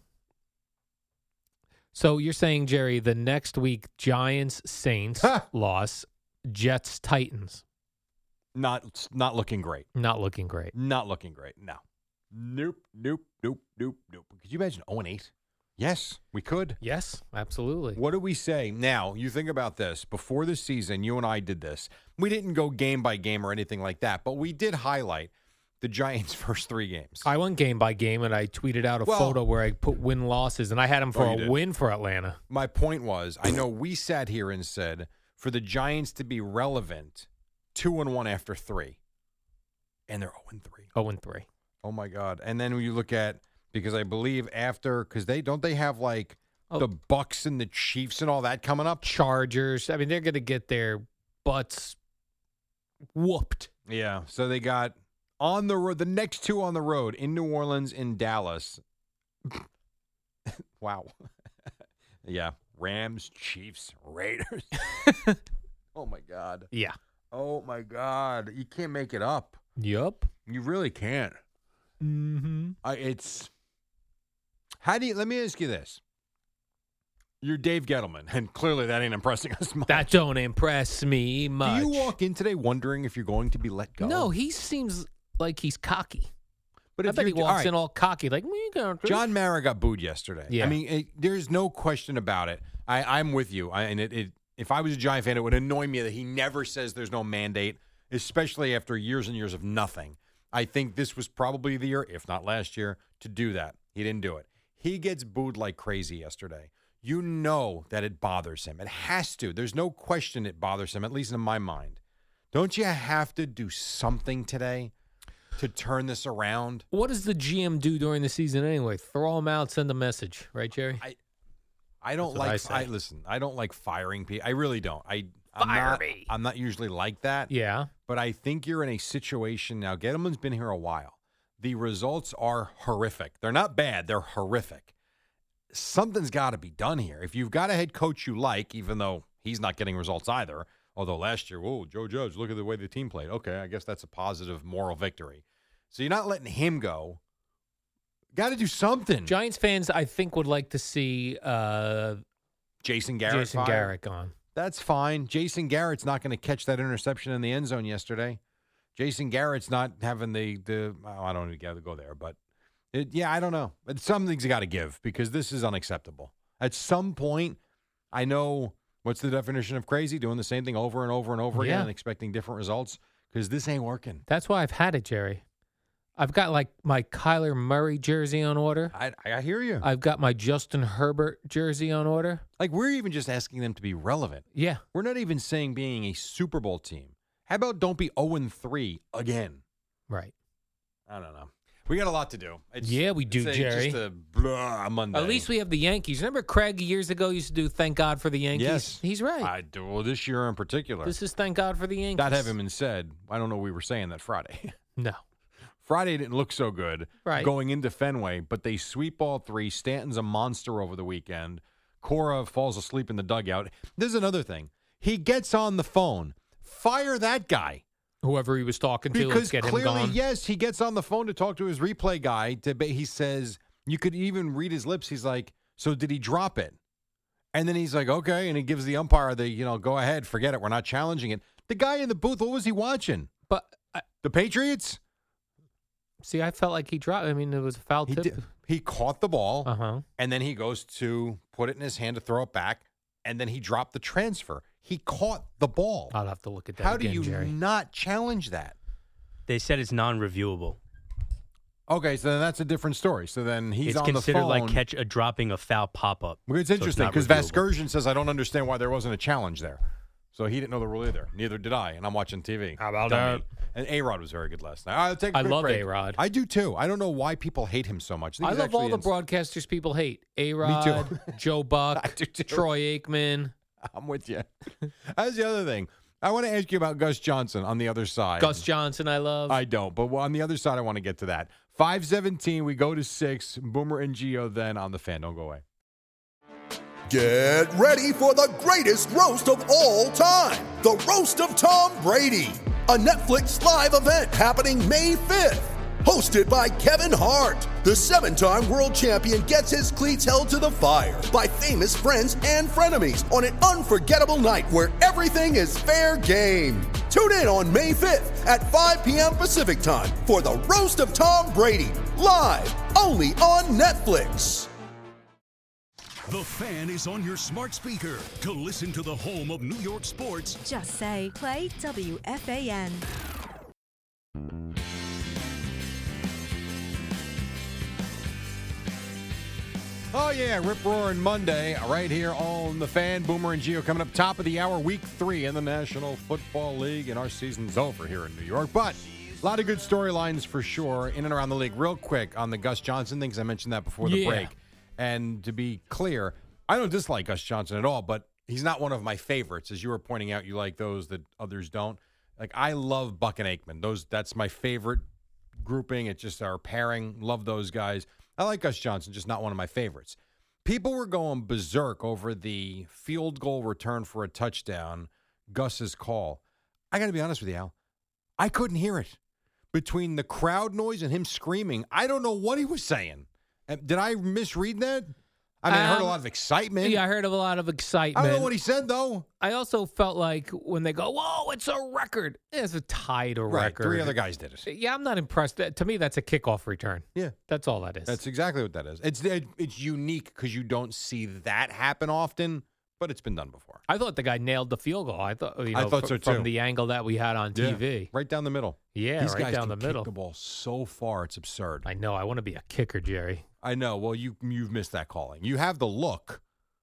So you're saying, Jerry, the next week, Giants, Saints, loss, Jets, Titans. Not looking great. Not looking great. Not looking great. No. Nope. Could you imagine 0-8? Yes, we could. Yes, absolutely. What do we say? Now, you think about this. Before the season, you and I did this. We didn't go game by game or anything like that, but we did highlight the Giants' first 3 games. I went game by game, and I tweeted out a Well- photo where I put win-losses, and I had them for Oh, you a did. win for Atlanta. My point was, I know we sat here and said, for the Giants to be relevant, 2-1 after 3. And they're 0-3. 0-3. Oh, my God. And then when you look at, because I believe after, because they have like the Bucks and the Chiefs and all that coming up? Chargers. I mean, they're going to get their butts whooped. Yeah. So they got on the road, the next 2 on the road in New Orleans, in Dallas. Wow. Yeah. Rams, Chiefs, Raiders. Oh, my God. Yeah. Oh, my God. You can't make it up. Yup. You really can't. Mm-hmm. Let me ask you this. You're Dave Gettleman, and clearly that ain't impressing us much. That don't impress me much. Do you walk in today wondering if you're going to be let go? No, he seems like he's cocky. But I if bet he you're- walks all right, in all cocky, like, "We got this." John Mara got booed yesterday. Yeah. I mean, there's no question about it. I'm with you. If I was a Giant fan, it would annoy me that he never says there's no mandate, especially after years and years of nothing. I think this was probably the year, if not last year, to do that. He didn't do it. He gets booed like crazy yesterday. You know that it bothers him. It has to. There's no question it bothers him, at least in my mind. Don't you have to do something today to turn this around? What does the GM do during the season anyway? Throw him out, send a message, right, Jerry? I don't That's what I like. say. Listen, I don't like firing people. I really don't. Fire me. I'm not usually like that. Yeah. But I think you're in a situation now. Gettleman's been here a while. The results are horrific. They're not bad. They're horrific. Something's got to be done here. If you've got a head coach you like, even though he's not getting results either, although last year, Joe Judge, look at the way the team played. Okay, I guess that's a positive moral victory. So you're not letting him go. Got to do something. Giants fans, I think, would like to see Jason Garrett. Jason fired. Garrett gone. That's fine. Jason Garrett's not going to catch that interception in the end zone yesterday. Jason Garrett's not having I don't need to go there, but I don't know. But something's got to give because this is unacceptable. At some point, I know What's the definition of crazy? Doing the same thing over and over and over again Yeah. and expecting different results? Because this ain't working. That's why I've had it, Jerry. I've got like my Kyler Murray jersey on order. I hear you. I've got my Justin Herbert jersey on order. Like, we're even just asking them to be relevant. Yeah. We're not even saying being a Super Bowl team. How about don't be 0-3 again? Right. I don't know. We got a lot to do. Yeah, we do, Jerry. Just a blah Monday. At least we have the Yankees. Remember Craig years ago used to do Thank God for the Yankees? Yes. He's right. I do. Well, this year in particular. This is Thank God for the Yankees. That having been said, I don't know we were saying that Friday. No. Friday didn't look so good Right. going into Fenway, but they sweep all three. Stanton's a monster over the weekend. Cora falls asleep in the dugout. There's another thing. He gets on the phone. Fire that guy. Whoever he was talking to, let's Because get him clearly, gone. yes, he gets on the phone to talk to his replay guy. He says, you could even read his lips. He's like, so did he drop it? And then he's like, okay. And he gives the umpire the, go ahead, forget it. We're not challenging it. The guy in the booth, what was he watching? But, The Patriots? see, I felt like he dropped. I mean, it was a foul He tip. did. He caught the ball, Uh-huh. and then he goes to put it in his hand to throw it back, and then he dropped the transfer. He caught the ball. I'll have to look at that How again, do you Jerry. not challenge that? They said it's non-reviewable. Okay, so then that's a different story. So then he's It's on the phone. considered like dropping a foul pop-up. Well, it's So interesting not because reviewable. Vasgersian says, I don't understand why there wasn't a challenge there. So he didn't know the rule either. Neither did I, and I'm watching TV. How about Dummy. that? And A-Rod was very good last night. I'll take a I quick love break. A-Rod. I do too. I don't know why people hate him so much. I he's love all actually the broadcasters people hate. A-Rod, Me too. Joe Buck, I do too. Troy Aikman. I'm with you. That's the other thing. I want to ask you about Gus Johnson on the other side. Gus Johnson, I love. I don't, but on the other side, I want to get to that. 5:17, we go to 6. Boomer and Gio then on the Fan. Don't go away. Get ready for the greatest roast of all time, the Roast of Tom Brady, a Netflix live event happening May 5th. Hosted by Kevin Hart, the 7-time world champion gets his cleats held to the fire by famous friends and frenemies on an unforgettable night where everything is fair game. Tune in on May 5th at 5 p.m. Pacific time for the Roast of Tom Brady, live only on Netflix. The Fan is on your smart speaker to listen to the home of New York sports. Just say play WFAN. Oh, yeah, Rip Roaring Monday right here on the Fan. Boomer and Gio coming up top of the hour, week 3 in the National Football League, and our season's over here in New York. But a lot of good storylines for sure in and around the league. Real quick on the Gus Johnson thing, because I mentioned that before the break. And to be clear, I don't dislike Gus Johnson at all, but he's not one of my favorites. As you were pointing out, you like those that others don't. Like, I love Buck and Aikman. That's my favorite grouping. It's just our pairing. Love those guys. I like Gus Johnson, just not one of my favorites. People were going berserk over the field goal return for a touchdown, Gus's call. I got to be honest with you, Al. I couldn't hear it. Between the crowd noise and him screaming, I don't know what he was saying. Did I misread that? I mean, I heard a lot of excitement. Yeah, I heard of a lot of excitement. I don't know what he said, though. I also felt like when they go, whoa, it's a record. It's a tied record. 3 other guys did it. Yeah, I'm not impressed. To me, that's a kickoff return. Yeah. That's all that is. That's exactly what that is. It's unique because you don't see that happen often, but it's been done before. I thought the guy nailed the field goal. I thought so, too. From the angle that we had on TV. Right down the middle. Yeah, These right guys down can the middle. kick the ball so far, it's absurd. I know. I want to be a kicker, Jerry. I know. Well, you've missed that calling. You have the look.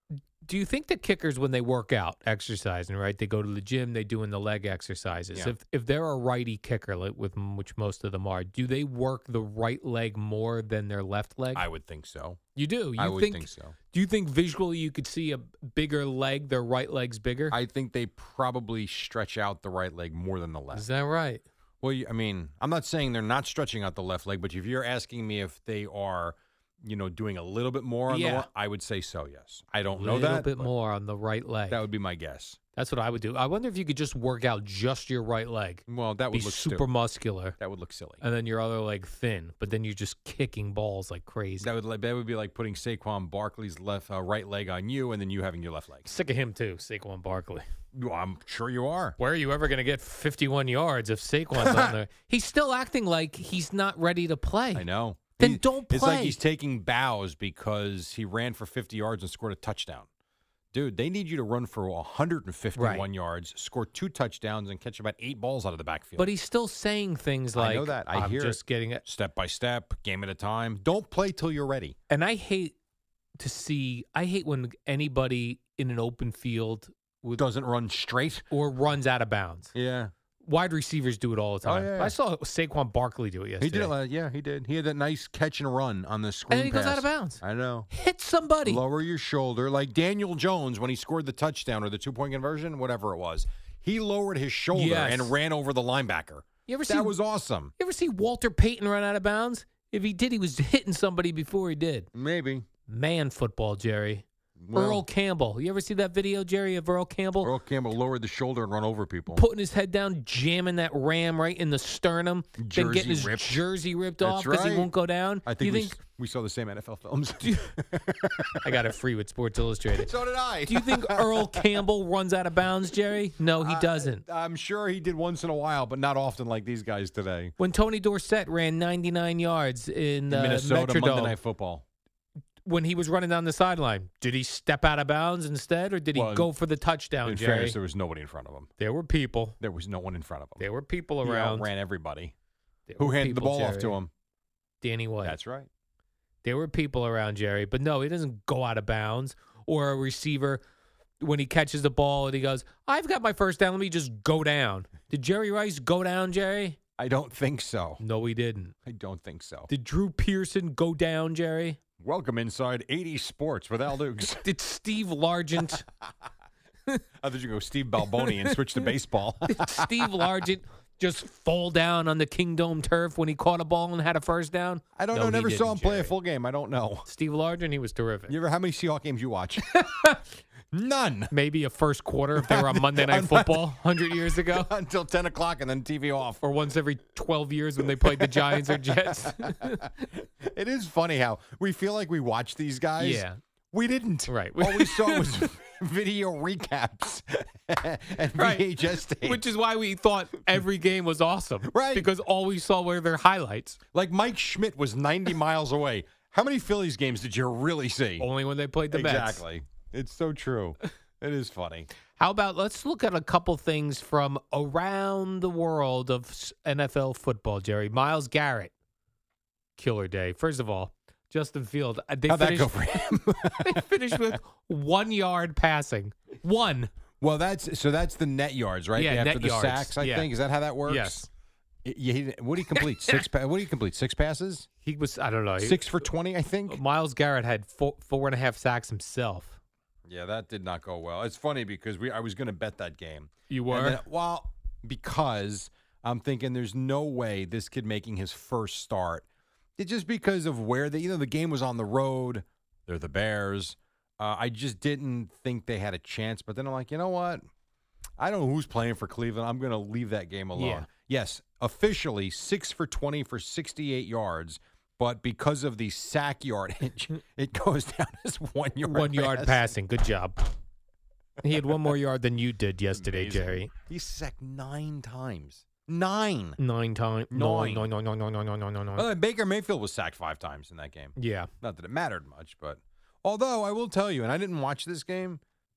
Do you think the kickers, when they work out, exercising, right? They go to the gym, they doing the leg exercises. Yeah. If they're a righty kicker, which most of them are, do they work the right leg more than their left leg? I would think so. You do? I would think so. Do you think visually you could see a bigger leg, their right leg's bigger? I think they probably stretch out the right leg more than the left. Is that right? Well, I mean, I'm not saying they're not stretching out the left leg, but if you're asking me if they are, doing a little bit more on the one, I would say so, yes. I don't know that. A little bit more on the right leg. That would be my guess. That's what I would do. I wonder if you could just work out just your right leg. Well, that would be look super stupid. muscular. That would look silly. And then your other leg thin, but then you're just kicking balls like crazy. That would be like putting Saquon Barkley's right leg on you, and then you having your left leg. Sick of him too, Saquon Barkley. Well, I'm sure you are. Where are you ever going to get 51 yards if Saquon's on there? He's still acting like he's not ready to play. I know. Then don't play. It's like he's taking bows because he ran for 50 yards and scored a touchdown. Dude, they need you to run for 151 Right. yards, score 2 touchdowns, and catch about 8 balls out of the backfield. But he's still saying things like, I know that. I'm hear just it. getting it. Step by step, game at a time. Don't play till you're ready. And I hate when anybody in an open field Doesn't run straight. or runs out of bounds. Yeah. Wide receivers do it all the time. Oh, yeah. I saw Saquon Barkley do it yesterday. He did it. Yeah, he did. He had that nice catch and run on the screen And then he goes pass. out of bounds. I know. Hit somebody. Lower your shoulder. Like Daniel Jones when he scored the touchdown or the 2-point conversion, whatever it was. He lowered his shoulder Yes. and ran over the linebacker. That was awesome. You ever see Walter Payton run out of bounds? If he did, he was hitting somebody before he did. Maybe. Man football, Jerry. Well- Earl Campbell. You ever see that video, Jerry, of Earl Campbell? Earl Campbell lowered the shoulder and run over people. Putting his head down, jamming that ram right in the sternum, then Jersey getting his ripped. jersey ripped That's off because he right. won't go down. I Do you think we saw the same NFL films. I got it free with Sports Illustrated. So did I. Do you think Earl Campbell runs out of bounds, Jerry? No, he doesn't. I'm sure he did once in a while, but not often like these guys today. When Tony Dorsett ran 99 yards in Minnesota Metrodome, Monday Night Football. when he was running down the sideline, did he step out of bounds instead, or did he Well, go for the touchdown, In Jerry? fairness, there was nobody in front of him. There were people. There was no one in front of him. There were people He around. outran everybody. There Who were handed the people, ball off to Jerry. him? Danny White. That's right. There were people around Jerry, but no, he doesn't go out of bounds. Or a receiver, when he catches the ball and he goes, I've got my first down, let me just go down. Did Jerry Rice go down, Jerry? I don't think so. No, he didn't. I don't think so. Did Drew Pearson go down, Jerry? Welcome inside 80 Sports with Al Dukes. Did Steve Largent I thought you go Steve Balboni and switch to baseball. did Steve Largent just fall down on the Kingdome turf when he caught a ball and had a first down? I don't No, know. he Never saw him didn't, play a Jerry. full game. I don't know. Steve Largent, he was terrific. You ever? How many Seahawks games you watch? None. Maybe a first quarter if they were on Monday Night Football 100 years ago. Until 10 o'clock and then TV off. Or once every 12 years when they played the Giants or Jets. It is funny how we feel like we watch these guys. Yeah. We didn't. Right. All we saw was video recaps and VHS tapes. Which is why we thought every game was awesome. Right. Because all we saw were their highlights. Like Mike Schmidt was 90 miles away. How many Phillies games did you really see? Only when they played the Mets. Exactly. It's so true. It is funny. How about let's look at a couple things from around the world of NFL football, Jerry. Myles Garrett, killer day. First of all, Justin Field. How'd that go for him? They finished with 1 yard passing. One. Well, that's the net yards, right? Yeah, After net the yards. sacks, I Yeah. think. Is that how that works? Yes. What did he complete? What did he complete? 6 passes? He was, I don't know. 6 for 20, I think. Myles Garrett had 4.5 sacks himself. Yeah, that did not go well. It's funny because I was going to bet that game. You were? And then, because I'm thinking there's no way this kid making his first start. It's just because of where the game was on the road. They're the Bears. I just didn't think they had a chance. But then I'm like, you know what? I don't know who's playing for Cleveland. I'm going to leave that game alone. Yeah. Yes, officially 6 for 20 for 68 yards. But because of the sack yardage, it goes down as 1 yard. 1 yard passing. Good job. He had one more yard than you did yesterday, Amazing. Jerry. He sacked 9 times. 9. 9 times. Nine. No. Well, Baker Mayfield was sacked 5 times in that game. Yeah. Not that it mattered much, but although I will tell you, and I didn't watch this game,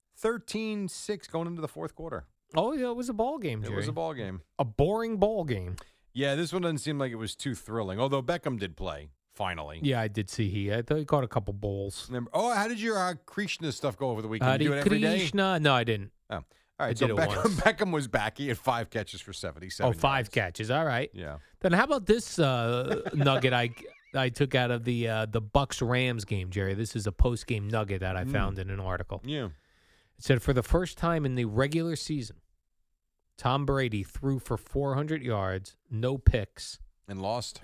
13-6 going into the fourth quarter. Oh, yeah, it was a ball game, Jerry. It was a ball game. A boring ball game. Yeah, this one doesn't seem like it was too thrilling, although Beckham did play, finally. Yeah, I did see I thought he caught a couple bowls. How did your Krishna stuff go over the weekend? Did you do it every day? Krishna? No, I didn't. Oh. All right, I so did it once. Beckham was back. He had 5 catches for 77 Oh, 5 yards. catches. All right. Yeah. Then how about this nugget I took out of the Bucks-Rams game, Jerry? This is a post-game nugget that I found in an article. Yeah. It said, for the first time in the regular season, Tom Brady threw for 400 yards, no picks. And lost.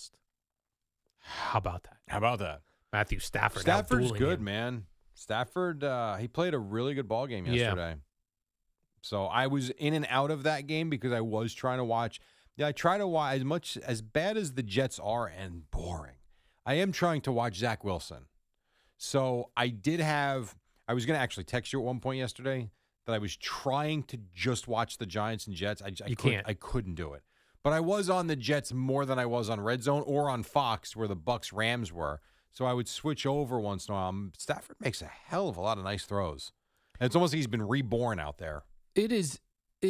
How about that? How about that? Matthew Stafford. Stafford's outdueling good, him. man. Stafford, he played a really good ball game yesterday. So I was in and out of that game because I was trying to watch. Yeah, I try to watch as bad as the Jets are and boring. I am trying to watch Zach Wilson. So I was going to actually text you at one point yesterday that I was trying to just watch the Giants and Jets. I couldn't do it. But I was on the Jets more than I was on Red Zone or on Fox where the Bucks-Rams were. So I would switch over once in a while. Stafford makes a hell of a lot of nice throws. And it's almost like he's been reborn out there. It is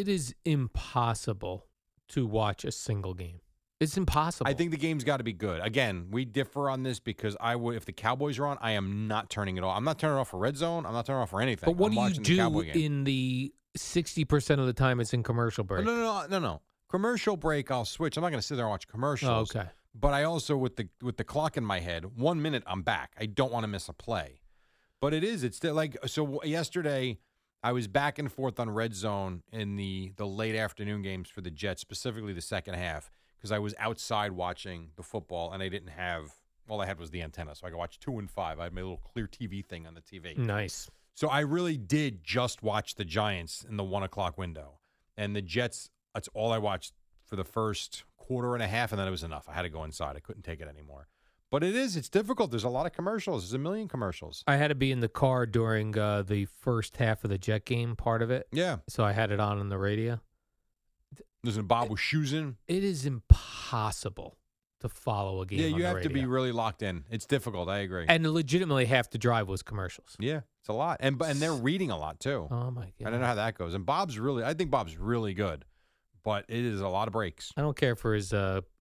impossible to watch a single game. It's impossible. I think the game's got to be good. Again, we differ on this because if the Cowboys are on, I am not turning it off. I'm not turning it off for Red Zone. I'm not turning it off for anything. But what I'm do you watching do the in the 60% of the time it's in commercial break? No. Commercial break, I'll switch. I'm not going to sit there and watch commercials. Oh, okay. But I also, with the clock in my head, 1 minute, I'm back. I don't want to miss a play. But it's still like, so yesterday, I was back and forth on Red Zone in the late afternoon games for the Jets, specifically the second half, because I was outside watching the football and I didn't have, all I had was the antenna. So I could watch 2 and 5. I had my little clear TV thing on the TV. Nice. So I really did just watch the Giants in the 1 o'clock window. And the Jets, that's all I watched for the first quarter and a half, and then it was enough. I had to go inside. I couldn't take it anymore. But it's difficult. There's a lot of commercials. There's a million commercials. I had to be in the car during the first half of the Jet game, part of it. Yeah. So I had it on the radio. Listen, Bob was shoes in. It is impossible to follow a game. Yeah, you have radio. to be really locked in. It's difficult. I agree. And legitimately, half the drive was commercials. Yeah, it's a lot, and they're reading a lot too. Oh my god! I don't know how that goes. And I think Bob's really good, but it is a lot of breaks. I don't care for his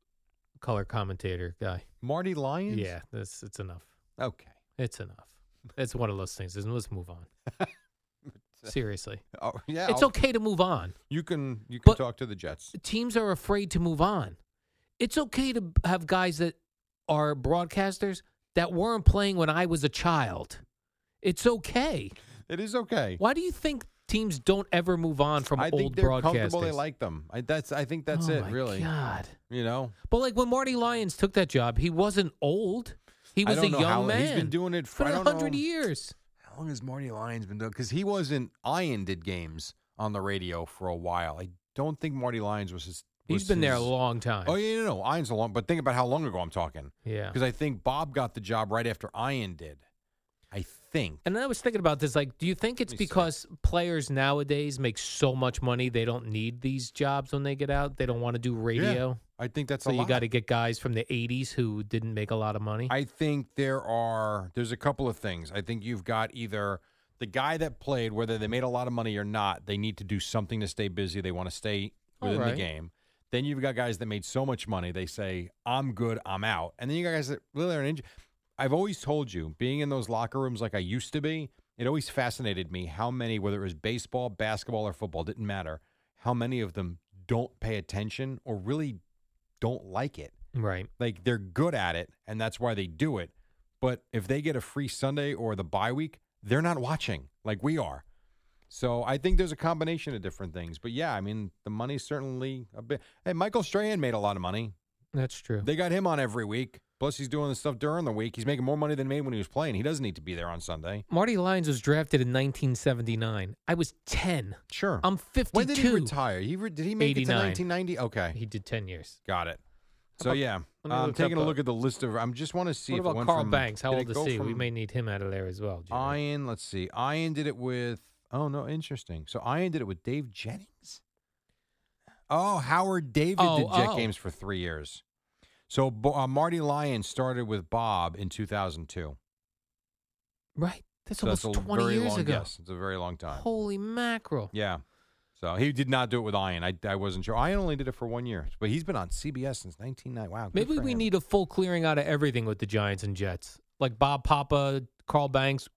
color commentator guy, Marty Lyons. Yeah, it's enough. Okay, it's enough. It's one of those things. Let's move on. Seriously. Oh yeah, it's okay to move on. You can But talk to the Jets. Teams are afraid to move on. It's okay to have guys that are broadcasters that weren't playing when I was a child. It's okay. It is okay. Why do you think teams don't ever move on from I old think they're broadcasters? comfortable. They like them. I think that's it. my Really. God. You know. But like when Marty Lyons took that job, he wasn't old. He was a young man. He's been doing it for 100 years. How long has Marty Lyons been doing? Because he wasn't. Ian did games on the radio for a while. I don't think Marty Lyons was his. He's been there a long time. Oh yeah, no, Ian's a long. But think about how long ago I'm talking. Yeah. Because I think Bob got the job right after Ian did. I think. And I was thinking about this. Like, do you think it's because players nowadays make so much money they don't need these jobs when they get out? They don't want to do radio. Yeah, I think that's so a lot. you got to get guys from the 80s who didn't make a lot of money. I think there's a couple of things. I think you've got either the guy that played, whether they made a lot of money or not, they need to do something to stay busy. They want to stay within the game. Then you've got guys that made so much money, they say, I'm good, I'm out. And then you got guys that really are injured. I've always told you, being in those locker rooms like I used to be, it always fascinated me how many, whether it was baseball, basketball, or football, didn't matter, how many of them don't pay attention or really don't like it. Right. Like they're good at it, and that's why they do it. But if they get a free Sunday or the bye week, they're not watching like we are. So I think there's a combination of different things. But, yeah, I mean, the money's certainly a bit. Hey, Michael Strahan made a lot of money. That's true. They got him on every week. Plus, he's doing the stuff during the week. He's making more money than he made when he was playing. He doesn't need to be there on Sunday. Marty Lyons was drafted in 1979. I was 10. Sure. I'm 52. When did he retire? Did he make 89. it to 1990? Okay. He did 10 years. Got it. So, yeah, I'm taking a look at the list of – I just want to see what if it about went Carl from – Banks? How old is he? We may need him out of there as well. Jimmy. Ian, let's see. Ian did it with – oh, no, interesting. So, Ian did it with Dave Jennings? Oh, Howard David did Jet games for 3 years. So, Marty Lyons started with Bob in 2002. Right. That's almost 20 years ago. Yes, it's a very long time. Holy mackerel. Yeah. So, he did not do it with Ian. I wasn't sure. Ian only did it for 1 year. But he's been on CBS since 1990. Wow. Maybe we need a full clearing out of everything with the Giants and Jets. Like Bob Papa, Carl Banks.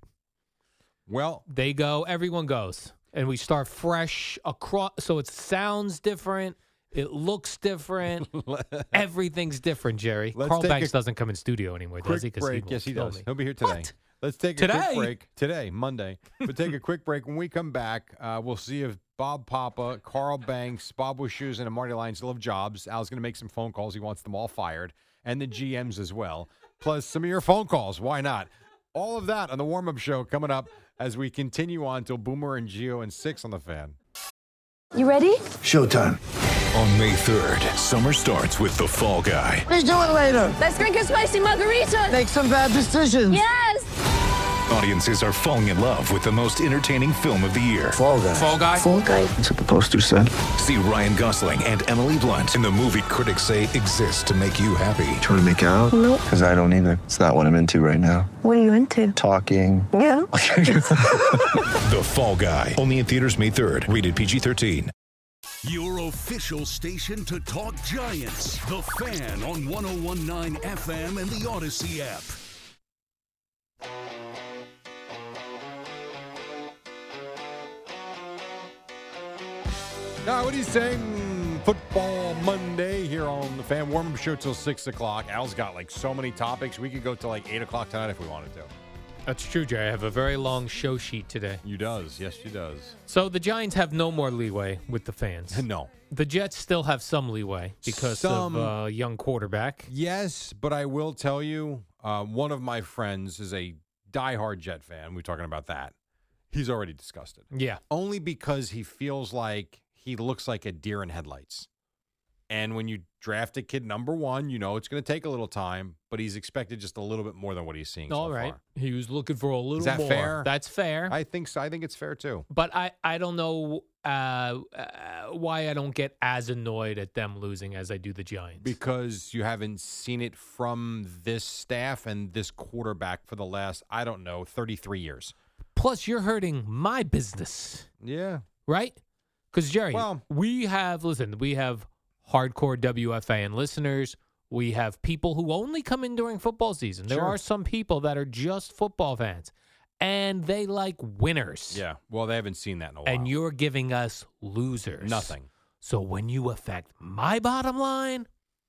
Well, they go. Everyone goes. And we start fresh across. So it sounds different. It looks different. Everything's different, Jerry. Carl Banks doesn't come in studio anymore, does he? Break. Yes, he does. He'll be here today. What? Let's take a quick break. Today, Monday. But take a quick break. When we come back, we'll see if Bob Papa, Carl Banks, Bob Wischusen, and Marty Lyons still have jobs. Al's going to make some phone calls. He wants them all fired. And the GMs as well. Plus some of your phone calls. Why not? All of that on the warm-up show coming up as we continue on till Boomer and Gio and 6 on the Fan. You ready? Showtime. On May 3rd, summer starts with The Fall Guy. Let's do it later. Let's drink a spicy margarita. Make some bad decisions. Yes. Audiences are falling in love with the most entertaining film of the year. Fall guy. Fall guy? Fall guy. That's what the poster said. See Ryan Gosling and Emily Blunt in the movie critics say exists to make you happy. Trying to make it out? Nope. Because I don't either. It's not what I'm into right now. What are you into? Talking. Yeah. The Fall Guy. Only in theaters May 3rd. Rated PG-13. Your official station to talk Giants. The Fan on 101.9 FM and the Odyssey app. Now, what are you saying? Football Monday here on the Fan Warm-Up Show till 6 o'clock. Al's got like so many topics. We could go till like 8 o'clock tonight if we wanted to. That's true, Jerry. I have a very long show sheet today. You does. Yes, you does. So the Giants have no more leeway with the fans. No. The Jets still have some leeway because of a young quarterback. Yes, but I will tell you, one of my friends is a diehard Jet fan. We're talking about that. He's already disgusted. Yeah. Only because he feels like he looks like a deer in headlights. And when you draft a kid number one, you know it's going to take a little time, but he's expected just a little bit more than what he's seeing All so right. far. He was looking for a little Is that more. fair? That's fair. I think so. I think it's fair, too. But I don't know why I don't get as annoyed at them losing as I do the Giants. Because you haven't seen it from this staff and this quarterback for the last, 33 years. Plus, you're hurting my business. Yeah. Right? Because, Jerry, we have hardcore WFAN listeners. We have people who only come in during football season. There are some people that are just football fans, and they like winners. Yeah. Well, they haven't seen that in a while. And you're giving us losers. Nothing. So when you affect my bottom line,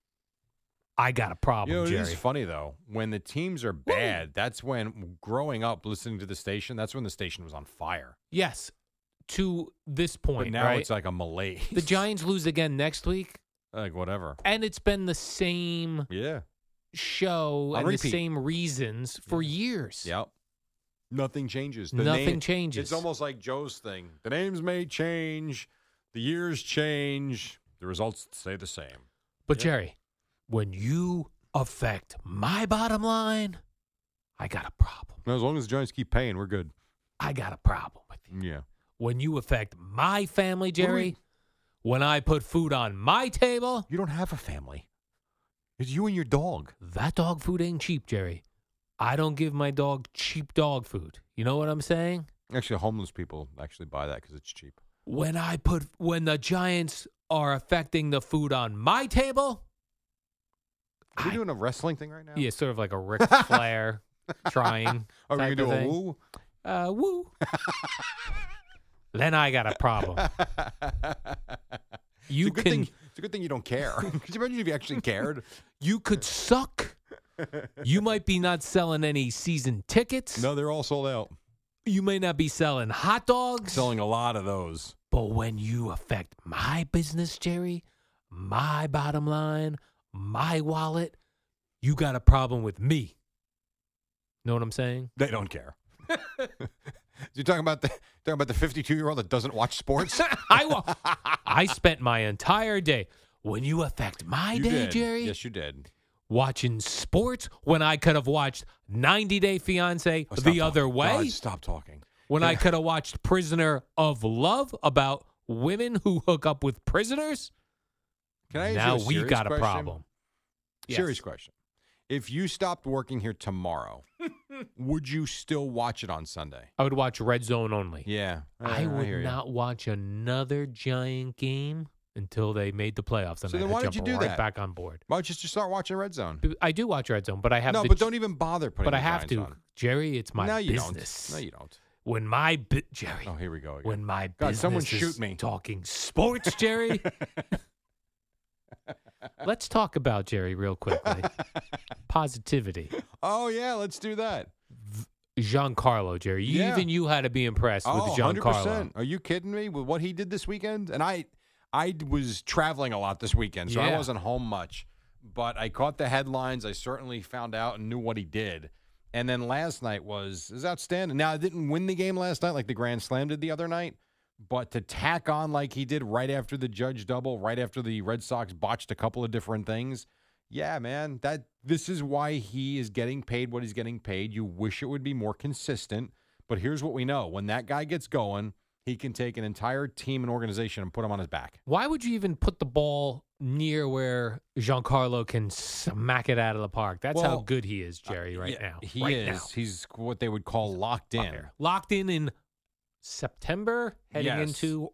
I got a problem, Jerry. It is funny, though. When the teams are bad, that's when, growing up, listening to the station, that's when the station was on fire. Yes. To this point, but now right? it's like a malaise. The Giants lose again next week. Like, whatever. And it's been the same show and the same reasons for years. Yep. Nothing changes. Nothing changes. It's almost like Joe's thing. The names may change. The years change. The results stay the same. But, Jerry, when you affect my bottom line, I got a problem. As long as the Giants keep paying, we're good. I got a problem with you. Yeah. When you affect my family, Jerry, when I put food on my table. You don't have a family. It's you and your dog. That dog food ain't cheap, Jerry. I don't give my dog cheap dog food. You know what I'm saying? Actually, homeless people actually buy that because it's cheap. When the Giants are affecting the food on my table. Are we doing a wrestling thing right now? Yeah, sort of like a Ric Flair trying. Are we going to do a woo? woo? Then I got a problem. It's a good thing you don't care. Could you imagine if you actually cared? You could suck. You might be not selling any season tickets. No, they're all sold out. You may not be selling hot dogs. Selling a lot of those. But when you affect my business, Jerry, my bottom line, my wallet, you got a problem with me. Know what I'm saying? They don't care. You're talking about the 52-year-old that doesn't watch sports? I spent my entire day. When you affect my day, Jerry. Yes, you did. Watching sports when I could have watched 90 Day Fiancé the other way. God, stop talking. When I could have watched Prisoner of Love about women who hook up with prisoners. Can I now ask you a we serious got a question? problem. Yes. Serious question. If you stopped working here tomorrow, would you still watch it on Sunday? I would watch Red Zone only. Yeah. I would not watch another Giant game until they made the playoffs. And So then why did you do right that? back on board. Why don't you just start watching Red Zone? I do watch Red Zone, but I have but don't even bother putting But I the have Giants to. on. Jerry, it's my No, you business. don't. No, you don't. When Jerry. Oh, here we go again. When my God, business someone is shoot me. talking sports, Jerry. Let's talk about Jerry real quickly. Positivity. Oh, yeah, let's do that. Giancarlo, Jerry. Even you had to be impressed with Giancarlo. 100%. Are you kidding me with what he did this weekend? And I was traveling a lot this weekend, so I wasn't home much. But I caught the headlines. I certainly found out and knew what he did. And then last night was outstanding. Now, I didn't win the game last night like the Grand Slam did the other night. But to tack on like he did right after the Judge double, right after the Red Sox botched a couple of different things, Yeah, man. This is why he is getting paid what he's getting paid. You wish it would be more consistent, but here's what we know. When that guy gets going, he can take an entire team and organization and put them on his back. Why would you even put the ball near where Giancarlo can smack it out of the park? That's how good he is, Jerry, right now. He right is. Now. He's what they would call locked in. Locked in September, heading into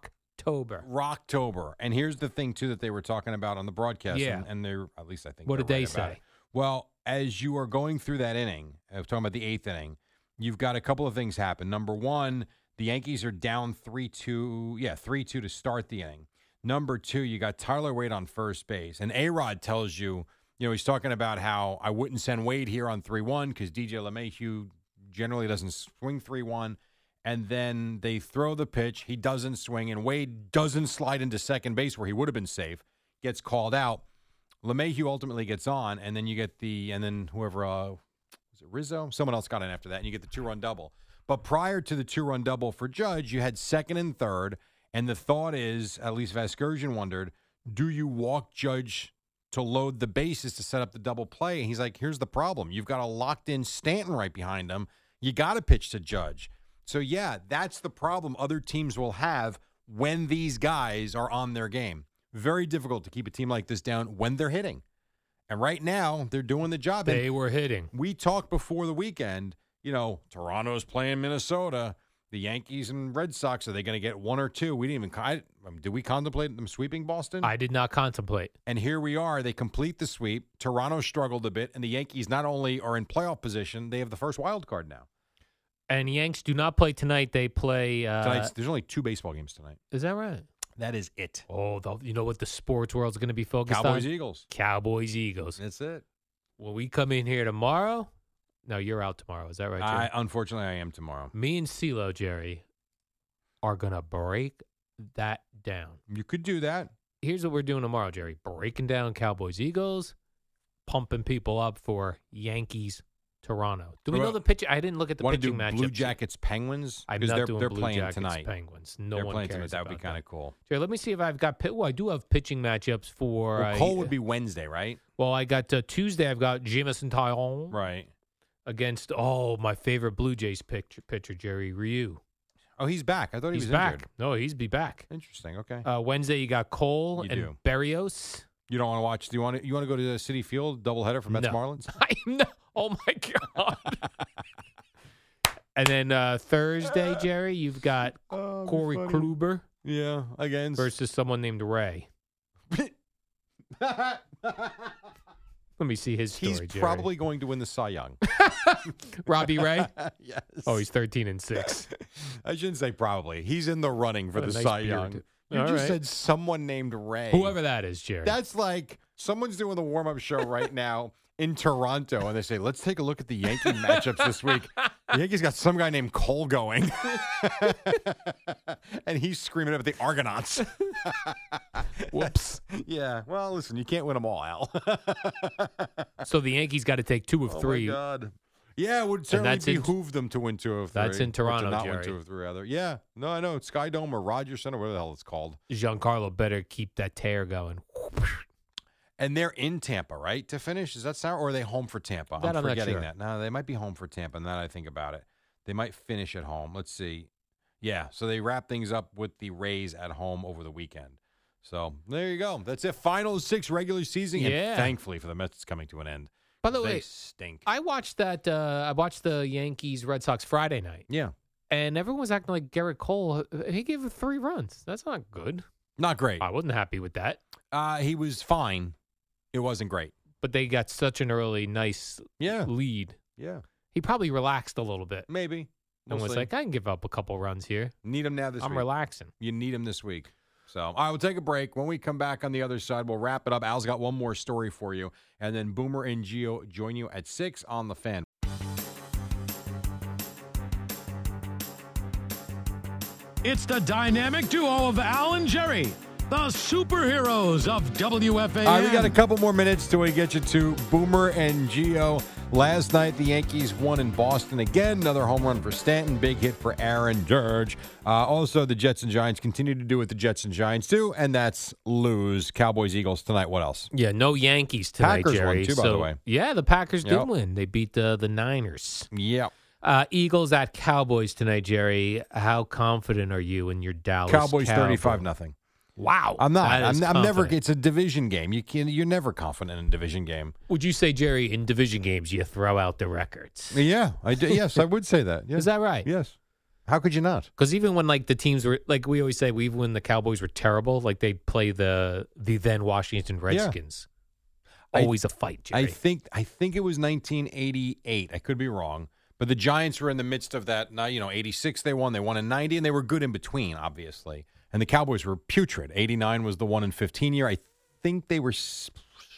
Rocktober. And here's the thing, too, that they were talking about on the broadcast. Yeah. And they're, at least I think, what they're did they right about say? it. Well, as you are going through that inning, I'm talking about the 8th inning, you've got a couple of things happen. Number one, the Yankees are down 3-2. Yeah, 3-2 to start the inning. Number two, you got Tyler Wade on first base. And A-Rod tells you, he's talking about how I wouldn't send Wade here on 3-1 because DJ LeMahieu generally doesn't swing 3-1. And then they throw the pitch. He doesn't swing. And Wade doesn't slide into second base where he would have been safe. Gets called out. LeMahieu ultimately gets on. And then you get whoever, was it Rizzo? Someone else got in after that. And you get the 2-run double. But prior to the 2-run double for Judge, you had second and third, and the thought is, at least Vasgersian wondered, do you walk Judge to load the bases to set up the double play? And he's like, here's the problem. You've got a locked-in Stanton right behind him. You got to pitch to Judge. So, yeah, that's the problem other teams will have when these guys are on their game. Very difficult to keep a team like this down when they're hitting. And right now, they're doing the job. They were hitting. We talked before the weekend. Toronto's playing Minnesota. The Yankees and Red Sox, are they going to get one or two? We didn't even did we contemplate them sweeping Boston? I did not contemplate. And here we are. They complete the sweep. Toronto struggled a bit, and the Yankees not only are in playoff position, they have the first wild card now. And Yanks do not play tonight. They play there's only 2 baseball games tonight. Is that right? That is it. Oh, you know what the sports world's going to be focused on? Cowboys-Eagles. Cowboys-Eagles. That's it. Will we come in here tomorrow? No, you're out tomorrow. Is that right, Jerry? Unfortunately, I am tomorrow. Me and CeeLo, Jerry, are going to break that down. You could do that. Here's what we're doing tomorrow, Jerry. Breaking down Cowboys-Eagles, pumping people up for Yankees-Toronto. Do we know the pitch? I didn't look at the pitching matchup. Blue Jackets-Penguins? I'm not doing they're Blue playing Jackets, tonight. Penguins. They're one playing cares tonight. That would be about kind of cool. Jerry, let me see if I've got I do have pitching matchups for. Cole would be Wednesday, right? Well, I got Tuesday. I've got Jamison Tyone. Right. Against my favorite Blue Jays pitcher, Jerry Ryu. Oh, he's back. I thought he was back. Injured. No, he's back. Interesting. Okay. Wednesday you got Cole and Berrios. You don't want to watch? You want to go to the Citi Field doubleheader for Mets Marlins? Oh my God. And then Thursday, Jerry, you've got Corey Kluber. Yeah, against versus someone named Ray. Let me see his story, He's Jerry. probably going to win the Cy Young. Robbie Ray? Yes. Oh, he's 13-6. I shouldn't say probably. He's in the running for the nice Cy beard. Young. You All just right. said someone named Ray. Whoever that is, Jerry. That's like someone's doing the warm-up show right now in Toronto, and they say, let's take a look at the Yankee matchups this week. The Yankees got some guy named Cole going. And he's screaming up at the Argonauts. Whoops. Yeah. Well, listen, you can't win them all, Al. So the Yankees got to take 2 of 3. Oh, my God. Yeah, it would certainly behoove them to win 2 of 3. That's in Toronto, or to not Jerry. win 2 of 3, rather. Yeah. No, I know. It's Sky Dome or Rogers Center, whatever the hell it's called. Giancarlo better keep that tear going. And they're in Tampa, right, to finish? Does that sound, or are they home for Tampa? I'm not forgetting sure. that. No, they might be home for Tampa, now that I think about it. They might finish at home. Let's see. Yeah, so they wrap things up with the Rays at home over the weekend. So there you go. That's it. Final 6 regular season, Yeah. and thankfully for the Mets, it's coming to an end. By the They way, stink. I watched that. I watched the Yankees Red Sox Friday night. Yeah. And everyone was acting like Garrett Cole. He gave it 3 runs. That's not good. Not great. I wasn't happy with that. He was fine. It wasn't great. But they got such an early, nice lead. Yeah. He probably relaxed a little bit. Maybe. And was like, I can give up a couple runs here. Need him now this week. I'm relaxing. You need him this week. So, all right, we'll take a break. When we come back on the other side, we'll wrap it up. Al's got one more story for you. And then Boomer and Gio join you at 6 on The Fan. It's the dynamic duo of Al and Jerry, the superheroes of WFAN. All right, we got a couple more minutes till we get you to Boomer and Gio. Last night, the Yankees won in Boston again. Another home run for Stanton. Big hit for Aaron Judge. Also, the Jets and Giants continue to do what the Jets and Giants do, and that's lose. Cowboys, Eagles tonight. What else? Yeah, no Yankees tonight, Packers Jerry. won, too, by the way. Yeah, the Packers Yep. did win. They beat the Niners. Yep. Eagles at Cowboys tonight, Jerry. How confident are you in your Dallas Cowboys Cowboys? 35-0. Wow. I'm not. That is I'm never. confident. It's a division game. You're never confident in a division game. Would you say, Jerry, in division games, you throw out the records? Yeah, I do. Yes, I would say that. Yes. Is that right? Yes. How could you not? Because even when the teams were we always say, even when the Cowboys were terrible, they play the then Washington Redskins. Always a fight, Jerry. I think it was 1988. I could be wrong, but the Giants were in the midst of that. 86 they won in 90, and they were good in between, obviously. And the Cowboys were putrid. 89 was the 1-15 year. I think they were 6-10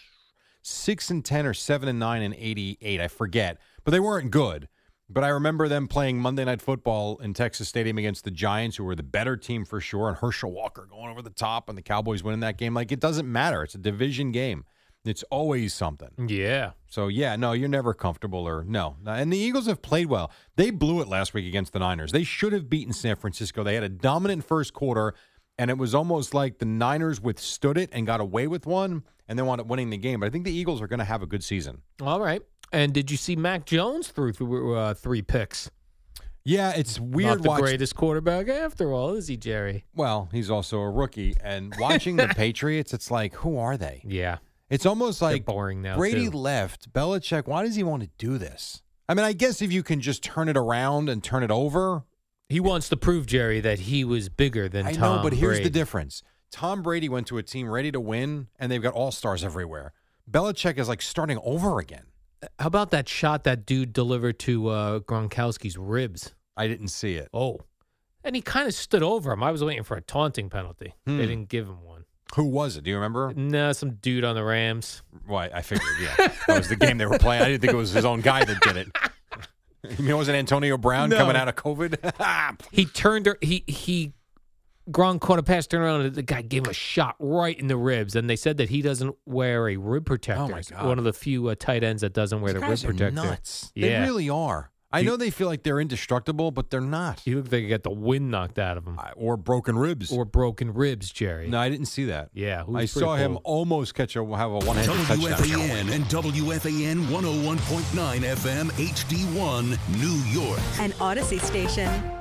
or 7-9 in 88. I forget, but they weren't good. But I remember them playing Monday Night Football in Texas Stadium against the Giants, who were the better team for sure, and Herschel Walker going over the top, and the Cowboys winning that game. It doesn't matter. It's a division game. It's always something. Yeah. So, no, you're never comfortable no. And the Eagles have played well. They blew it last week against the Niners. They should have beaten San Francisco. They had a dominant first quarter, and it was almost like the Niners withstood it and got away with one, and then wound up winning the game. But I think the Eagles are going to have a good season. All right. And did you see Mac Jones threw 3 picks? Yeah, it's weird. Not the greatest quarterback after all, is he, Jerry? Well, he's also a rookie. And watching the Patriots, it's like, who are they? Yeah. It's almost like they're boring now. Brady too. left. Belichick, why does he want to do this? I mean, I guess if you can just turn it around and turn it over. He wants to prove, Jerry, that he was bigger than Tom Brady. I know, but here's the difference. Tom Brady went to a team ready to win, and they've got all-stars everywhere. Belichick is like starting over again. How about that shot that dude delivered to Gronkowski's ribs? I didn't see it. Oh. And he kind of stood over him. I was waiting for a taunting penalty. They didn't give him one. Who was it? Do you remember? No, some dude on the Rams. Well, I figured, yeah. That was the game they were playing. I didn't think it was his own guy that did it. You mean, it wasn't Antonio Brown coming out of COVID? He turned, Gronk caught a pass, turned around, and the guy gave him a shot right in the ribs. And they said that he doesn't wear a rib protector. Oh, my God. One of the few tight ends that doesn't wear the rib protector. Are nuts. Yeah. They really are. I know they feel like they're indestructible, but they're not. He looked like he got the wind knocked out of him. Or broken ribs. Jerry. No, I didn't see that. Yeah. I saw him almost have a one-handed touchdown. WFAN and WFAN 101.9 FM HD1, New York. An Odyssey station.